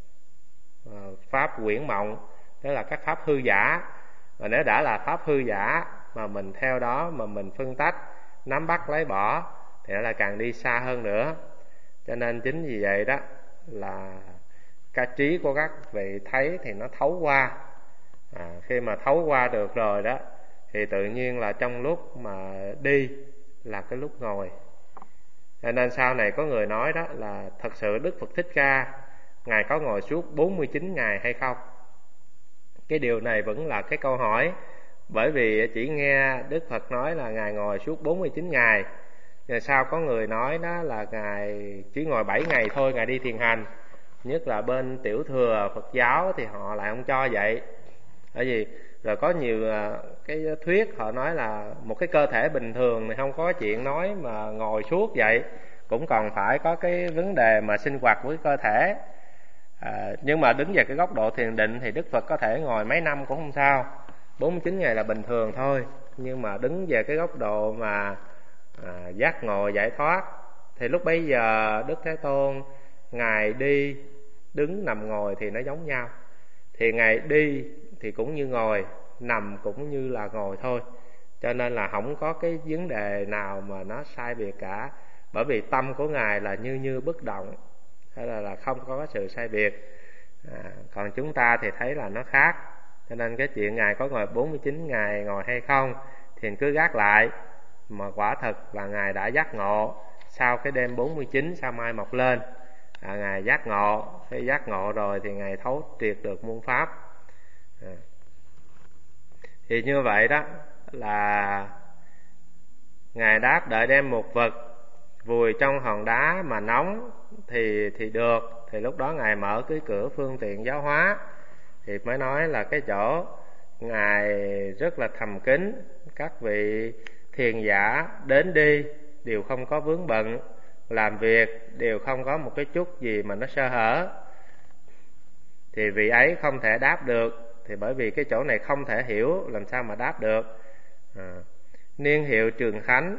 pháp huyễn mộng, đó là các pháp hư giả. Và nếu đã là pháp hư giả mà mình theo đó mà mình phân tách, nắm bắt lấy bỏ thì nó là càng đi xa hơn nữa. Cho nên chính vì vậy đó là cái trí của các vị thấy thì nó thấu qua. Khi mà thấu qua được rồi đó thì tự nhiên là trong lúc mà đi là cái lúc ngồi. Cho nên sau này có người nói đó là thật sự Đức Phật Thích Ca Ngài có ngồi suốt 49 ngày hay không? Cái điều này vẫn là cái câu hỏi. Bởi vì chỉ nghe Đức Phật nói là Ngài ngồi suốt 49 ngày. Rồi sau có người nói đó là Ngài chỉ ngồi 7 ngày thôi, Ngài đi thiền hành. Nhất là bên tiểu thừa Phật giáo thì họ lại không cho vậy. Bởi vì rồi có nhiều cái thuyết họ nói là một cái cơ thể bình thường thì không có chuyện nói mà ngồi suốt vậy, cũng còn phải có cái vấn đề mà sinh hoạt với cơ thể. Nhưng mà đứng về cái góc độ thiền định thì Đức Phật có thể ngồi mấy năm cũng không sao, 49 ngày là bình thường thôi. Nhưng mà đứng về cái góc độ mà giác ngộ giải thoát thì lúc bấy giờ Đức Thế Tôn Ngài đi, đứng, nằm, ngồi thì nó giống nhau. Thì Ngài đi thì cũng như ngồi, nằm cũng như là ngồi thôi. Cho nên là không có cái vấn đề nào mà nó sai biệt cả. Bởi vì tâm của Ngài là như bất động, hay là không có sự sai biệt. Còn chúng ta thì thấy là nó khác. Cho nên cái chuyện Ngài có ngồi 49 ngày ngồi hay không thì cứ gác lại. Mà quả thật là Ngài đã giác ngộ sau cái đêm 49 sao mai mọc lên. Ngài giác ngộ, khi giác ngộ rồi thì Ngài thấu triệt được muôn pháp. Thì như vậy đó là Ngài đáp đợi đem một vật vùi trong hòn đá mà nóng thì được. Thì lúc đó Ngài mở cái cửa phương tiện giáo hóa. Thì mới nói là cái chỗ Ngài rất là thầm kín. Các vị thiền giả đến đi đều không có vướng bận, làm việc đều không có một cái chút gì mà nó sơ hở, thì vị ấy không thể đáp được. Thì bởi vì cái chỗ này không thể hiểu, làm sao mà đáp được. Niên hiệu Trường Khánh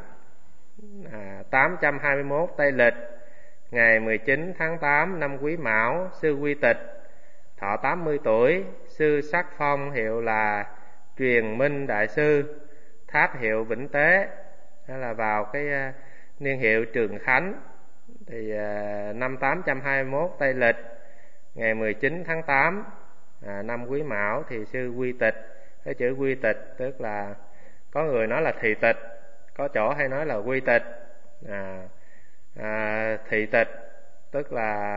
821 Tây Lịch, ngày 19 tháng 8 năm Quý Mão, sư quy tịch, thọ 80 tuổi. Sư sắc phong hiệu là Truyền Minh Đại Sư, tháp hiệu Vĩnh Tế. Đó là vào cái niên hiệu Trường Khánh thì năm 821 Tây Lịch, ngày 19 tháng 8 năm Quý Mão thì sư quy tịch. Cái chữ quy tịch tức là có người nói là thị tịch, có chỗ hay nói là quy tịch. Thị tịch tức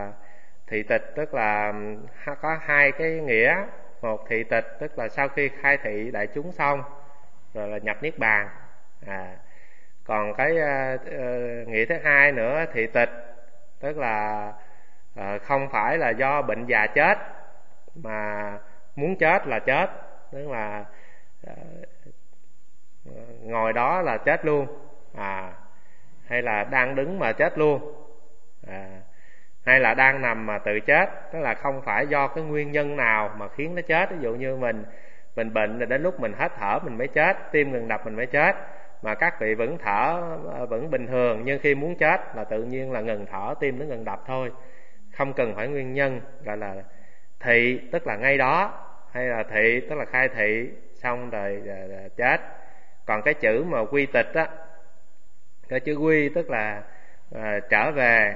là có hai cái nghĩa. Một, thị tịch tức là sau khi khai thị đại chúng xong rồi là nhập niết bàn. Còn cái nghĩa thứ hai nữa, thị tịch tức là không phải là do bệnh già chết, mà muốn chết là chết, tức là ngồi đó là chết luôn, hay là đang đứng mà chết luôn, hay là đang nằm mà tự chết. Tức là không phải do cái nguyên nhân nào mà khiến nó chết. Ví dụ như mình bệnh rồi đến lúc mình hết thở mình mới chết, tim ngừng đập mình mới chết. Mà các vị vẫn thở vẫn bình thường, nhưng khi muốn chết là tự nhiên là ngừng thở, tim nó ngừng đập thôi, không cần phải nguyên nhân. Gọi là thị tức là ngay đó, hay là thị tức là khai thị xong rồi chết. Còn cái chữ mà quy tịch á, cái chữ quy tức là trở về,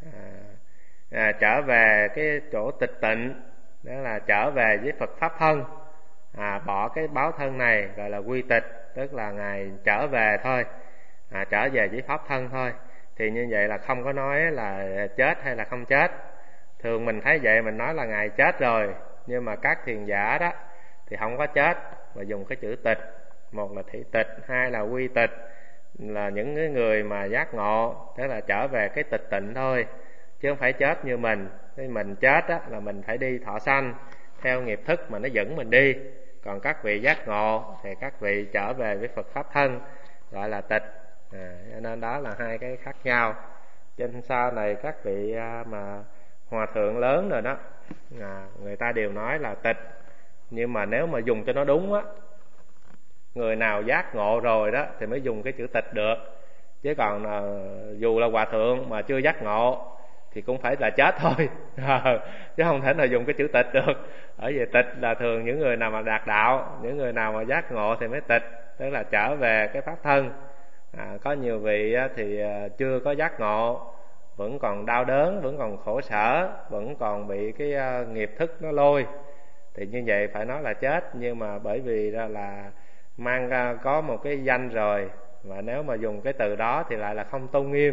trở về cái chỗ tịch tịnh, đó là trở về với Phật pháp thân, bỏ cái báo thân này, gọi là quy tịch, tức là Ngài trở về thôi, trở về với pháp thân thôi. Thì như vậy là không có nói là chết hay là không chết. Thường mình thấy vậy mình nói là Ngài chết rồi, nhưng mà các thiền giả đó thì không có chết mà dùng cái chữ tịch. Một là thị tịch, hai là quy tịch, là những cái người mà giác ngộ, tức là trở về cái tịch tịnh thôi. chứ không phải chết như mình. Khi mình chết á, là mình phải đi thọ sanh theo nghiệp thức mà nó dẫn mình đi. Còn các vị giác ngộ thì các vị trở về với Phật Pháp thân, gọi là tịch. Cho nên đó là hai cái khác nhau. Trên sau này các vị mà hòa thượng lớn rồi đó, người ta đều nói là tịch. Nhưng mà nếu mà dùng cho nó đúng á, người nào giác ngộ rồi đó thì mới dùng cái chữ tịch được. Chứ còn dù là hòa thượng mà chưa giác ngộ thì cũng phải là chết thôi. Chứ không thể nào dùng cái chữ tịch được. Bởi vì tịch là thường những người nào mà đạt đạo, những người nào mà giác ngộ thì mới tịch, tức là trở về cái pháp thân. Có nhiều vị thì chưa có giác ngộ, vẫn còn đau đớn, vẫn còn khổ sở, vẫn còn bị cái nghiệp thức nó lôi, thì như vậy phải nói là chết. Nhưng mà bởi vì là mang ra có một cái danh rồi, và nếu mà dùng cái từ đó thì lại là không tôn nghiêm.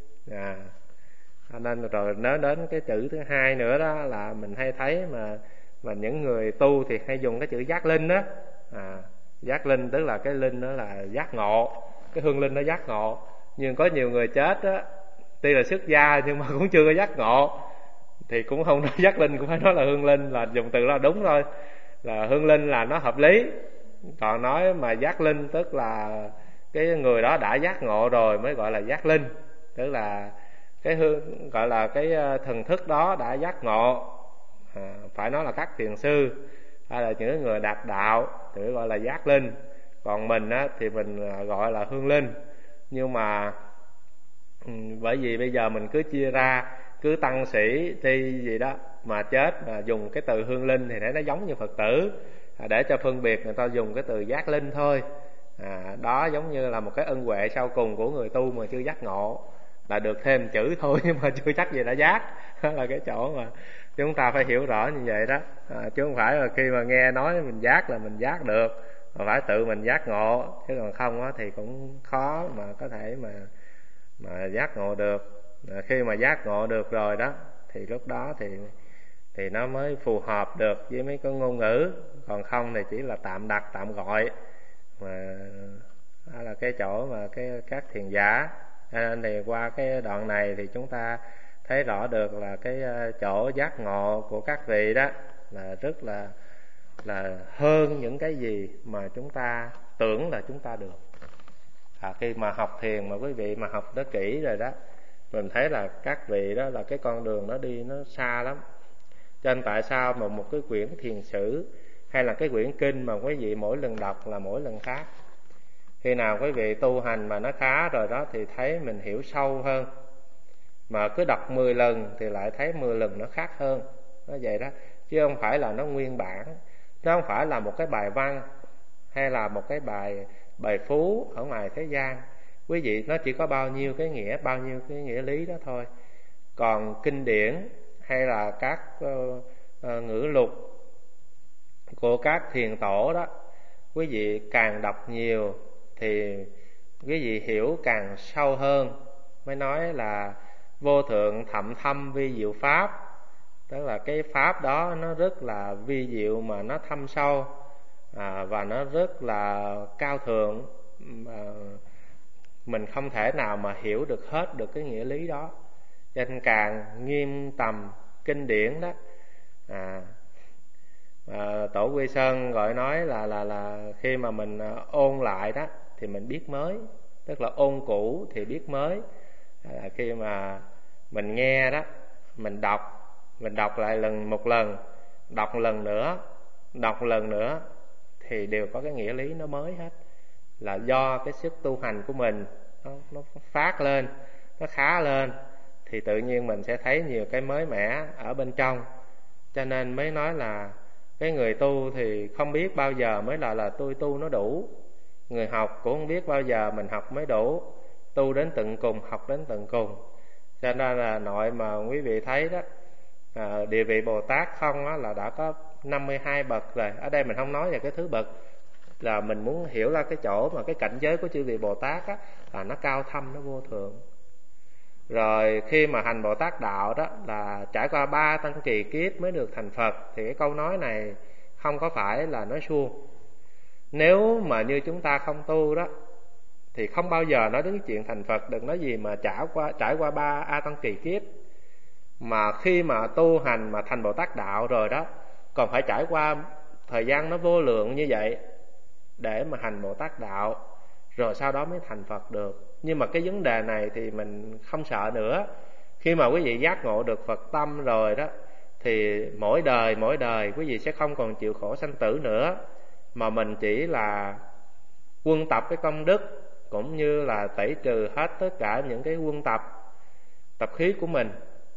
Nên rồi nói đến cái chữ thứ hai nữa đó là mình hay thấy mà những người tu thì hay dùng cái chữ giác linh đó. Giác linh tức là cái linh đó là giác ngộ, cái hương linh nó giác ngộ. Nhưng có nhiều người chết á, tuy là xuất gia nhưng mà cũng chưa có giác ngộ, thì cũng không nói giác linh, cũng phải nói là hương linh, là dùng từ là đúng thôi. Là hương linh là nó hợp lý. Còn nói mà giác linh tức là cái người đó đã giác ngộ rồi mới gọi là giác linh, tức là cái hương, gọi là cái thần thức đó đã giác ngộ. Phải nói là các thiền sư hay là những người đạt đạo thì gọi là giác linh. Còn mình á, thì mình gọi là hương linh. Nhưng mà bởi vì bây giờ mình cứ chia ra, cứ tăng sĩ tri gì đó mà chết mà dùng cái từ hương linh thì thấy nó giống như Phật tử. Để cho phân biệt người ta dùng cái từ giác linh thôi. Đó giống như là một cái ân huệ sau cùng của người tu mà chưa giác ngộ, là được thêm chữ thôi nhưng mà chưa chắc gì đã giác. Đó là cái chỗ mà chúng ta phải hiểu rõ như vậy đó. Chứ không phải là khi mà nghe nói mình giác là mình giác được, mà phải tự mình giác ngộ. Chứ còn không á, thì cũng khó mà có thể mà giác ngộ được. Khi mà giác ngộ được rồi đó thì lúc đó thì nó mới phù hợp được với mấy cái ngôn ngữ. Còn không thì chỉ là tạm đặt tạm gọi. Mà đó là cái chỗ mà các thiền giả. Nên thì qua cái đoạn này thì chúng ta thấy rõ được là cái chỗ giác ngộ của các vị đó là rất là hơn những cái gì mà chúng ta tưởng là chúng ta được. Khi mà học thiền mà quý vị mà học nó kỹ rồi đó, mình thấy là các vị đó là cái con đường nó đi nó xa lắm. Cho nên tại sao mà một cái quyển thiền sử hay là cái quyển kinh mà quý vị mỗi lần đọc là mỗi lần khác. Khi nào quý vị tu hành mà nó khá rồi đó thì thấy mình hiểu sâu hơn. Mà cứ đọc 10 lần thì lại thấy 10 lần nó khác hơn. Nó vậy đó. Chứ không phải là nó nguyên bản. Nó không phải là một cái bài văn hay là một cái bài phú ở ngoài thế gian. Quý vị, nó chỉ có bao nhiêu cái nghĩa lý đó thôi. Còn kinh điển hay là các ngữ lục của các thiền tổ đó, quý vị càng đọc nhiều thì quý vị hiểu càng sâu hơn. Mới nói là vô thượng thậm thâm vi diệu pháp, tức là cái pháp đó nó rất là vi diệu mà nó thâm sâu, và nó rất là cao thượng. Mình không thể nào mà hiểu được hết được cái nghĩa lý đó. Cho nên càng nghiêm tầm kinh điển đó, Tổ Quy Sơn gọi nói là khi mà mình ôn lại đó thì mình biết mới, tức là ôn cũ thì biết mới. Khi mà mình nghe đó, mình đọc lại một lần, đọc một lần nữa thì đều có cái nghĩa lý nó mới hết. Là do cái sức tu hành của mình nó phát lên, nó khá lên, thì tự nhiên mình sẽ thấy nhiều cái mới mẻ ở bên trong. Cho nên mới nói là cái người tu thì không biết bao giờ mới là tôi tu nó đủ. Người học cũng không biết bao giờ mình học mới đủ. Tu đến tận cùng, học đến tận cùng. Cho nên là nội mà quý vị thấy đó, địa vị Bồ Tát không á, là đã có 52 bậc rồi. Ở đây mình không nói về cái thứ bậc, là mình muốn hiểu là cái chỗ mà cái cảnh giới của chư vị Bồ Tát á, là nó cao thâm, nó vô thượng. Rồi khi mà hành Bồ Tát đạo đó là trải qua 3 tăng kỳ kiếp mới được thành Phật. Thì cái câu nói này không có phải là nói suông. Nếu mà như chúng ta không tu đó thì không bao giờ nói đến chuyện thành Phật. Đừng nói gì mà trải qua 3 A tăng kỳ kiếp. Mà khi mà tu hành mà thành Bồ Tát đạo rồi đó, còn phải trải qua thời gian nó vô lượng như vậy để mà hành Bồ Tát đạo, rồi sau đó mới thành Phật được. Nhưng mà cái vấn đề này thì mình không sợ nữa. Khi mà quý vị giác ngộ được Phật tâm rồi đó, thì mỗi đời quý vị sẽ không còn chịu khổ sanh tử nữa, mà mình chỉ là quân tập cái công đức, cũng như là tẩy trừ hết tất cả những cái quân tập khí của mình.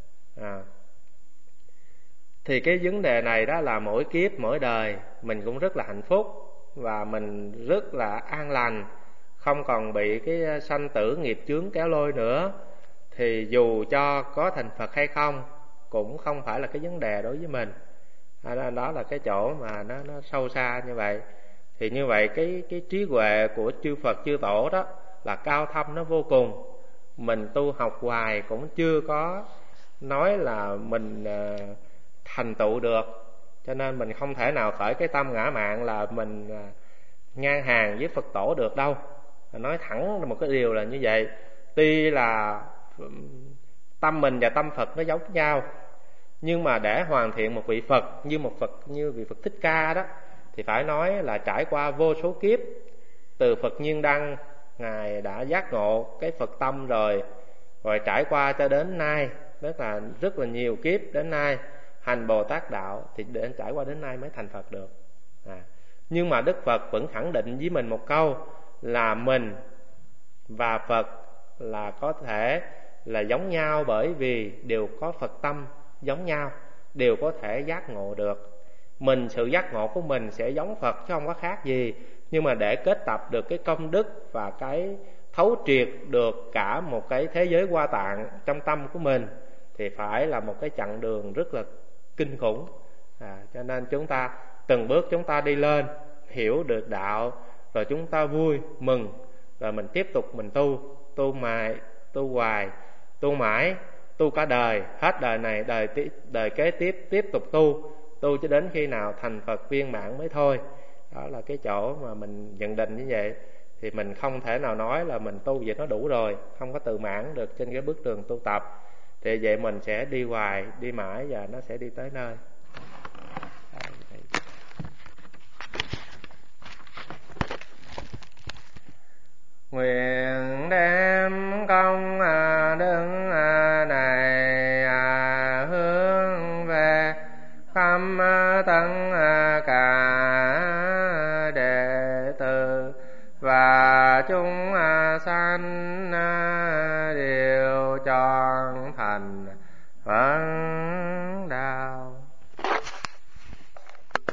Thì cái vấn đề này đó là mỗi kiếp mỗi đời mình cũng rất là hạnh phúc, và mình rất là an lành, không còn bị cái sanh tử nghiệp chướng kéo lôi nữa. Thì dù cho có thành Phật hay không cũng không phải là cái vấn đề đối với mình. Đó là cái chỗ mà nó sâu xa như vậy. Thì như vậy cái trí huệ của chư Phật chư Tổ đó là cao thâm nó vô cùng. Mình tu học hoài cũng chưa có nói là mình thành tựu được. Cho nên mình không thể nào khởi cái tâm ngã mạn là mình ngang hàng với Phật Tổ được đâu. Nói thẳng một cái điều là như vậy. Tuy là tâm mình và tâm Phật nó giống nhau, nhưng mà để hoàn thiện một vị Phật như vị Phật Thích Ca đó, thì phải nói là trải qua vô số kiếp. Từ Phật Nhiên Đăng, Ngài đã giác ngộ cái Phật tâm rồi trải qua cho đến nay, tức là rất là nhiều kiếp đến nay hành Bồ Tát đạo, thì để trải qua đến nay mới thành Phật được. Nhưng mà Đức Phật vẫn khẳng định với mình một câu là mình và Phật là có thể là giống nhau, bởi vì đều có Phật tâm giống nhau, đều có thể giác ngộ được. Sự giác ngộ của mình sẽ giống Phật chứ không có khác gì. Nhưng mà để kết tập được cái công đức và cái thấu triệt được cả một cái thế giới Hoa Tạng trong tâm của mình, thì phải là một cái chặng đường rất là kinh khủng. Cho nên chúng ta từng bước chúng ta đi lên, hiểu được đạo, rồi chúng ta vui mừng, rồi mình tiếp tục mình tu mãi, tu hoài, tu mãi, tu cả đời, hết đời này đời kế tiếp tục tu cho đến khi nào thành Phật viên mãn mới thôi. Đó là cái chỗ mà mình nhận định như vậy. Thì mình không thể nào nói là mình tu vậy nó đủ rồi, không có tự mãn được trên cái bước đường tu tập. Thì vậy mình sẽ đi hoài, đi mãi, và nó sẽ đi tới nơi. Nguyện đem công đức này hướng về khắp tất cả đệ tử và chúng sanh đều trọn thành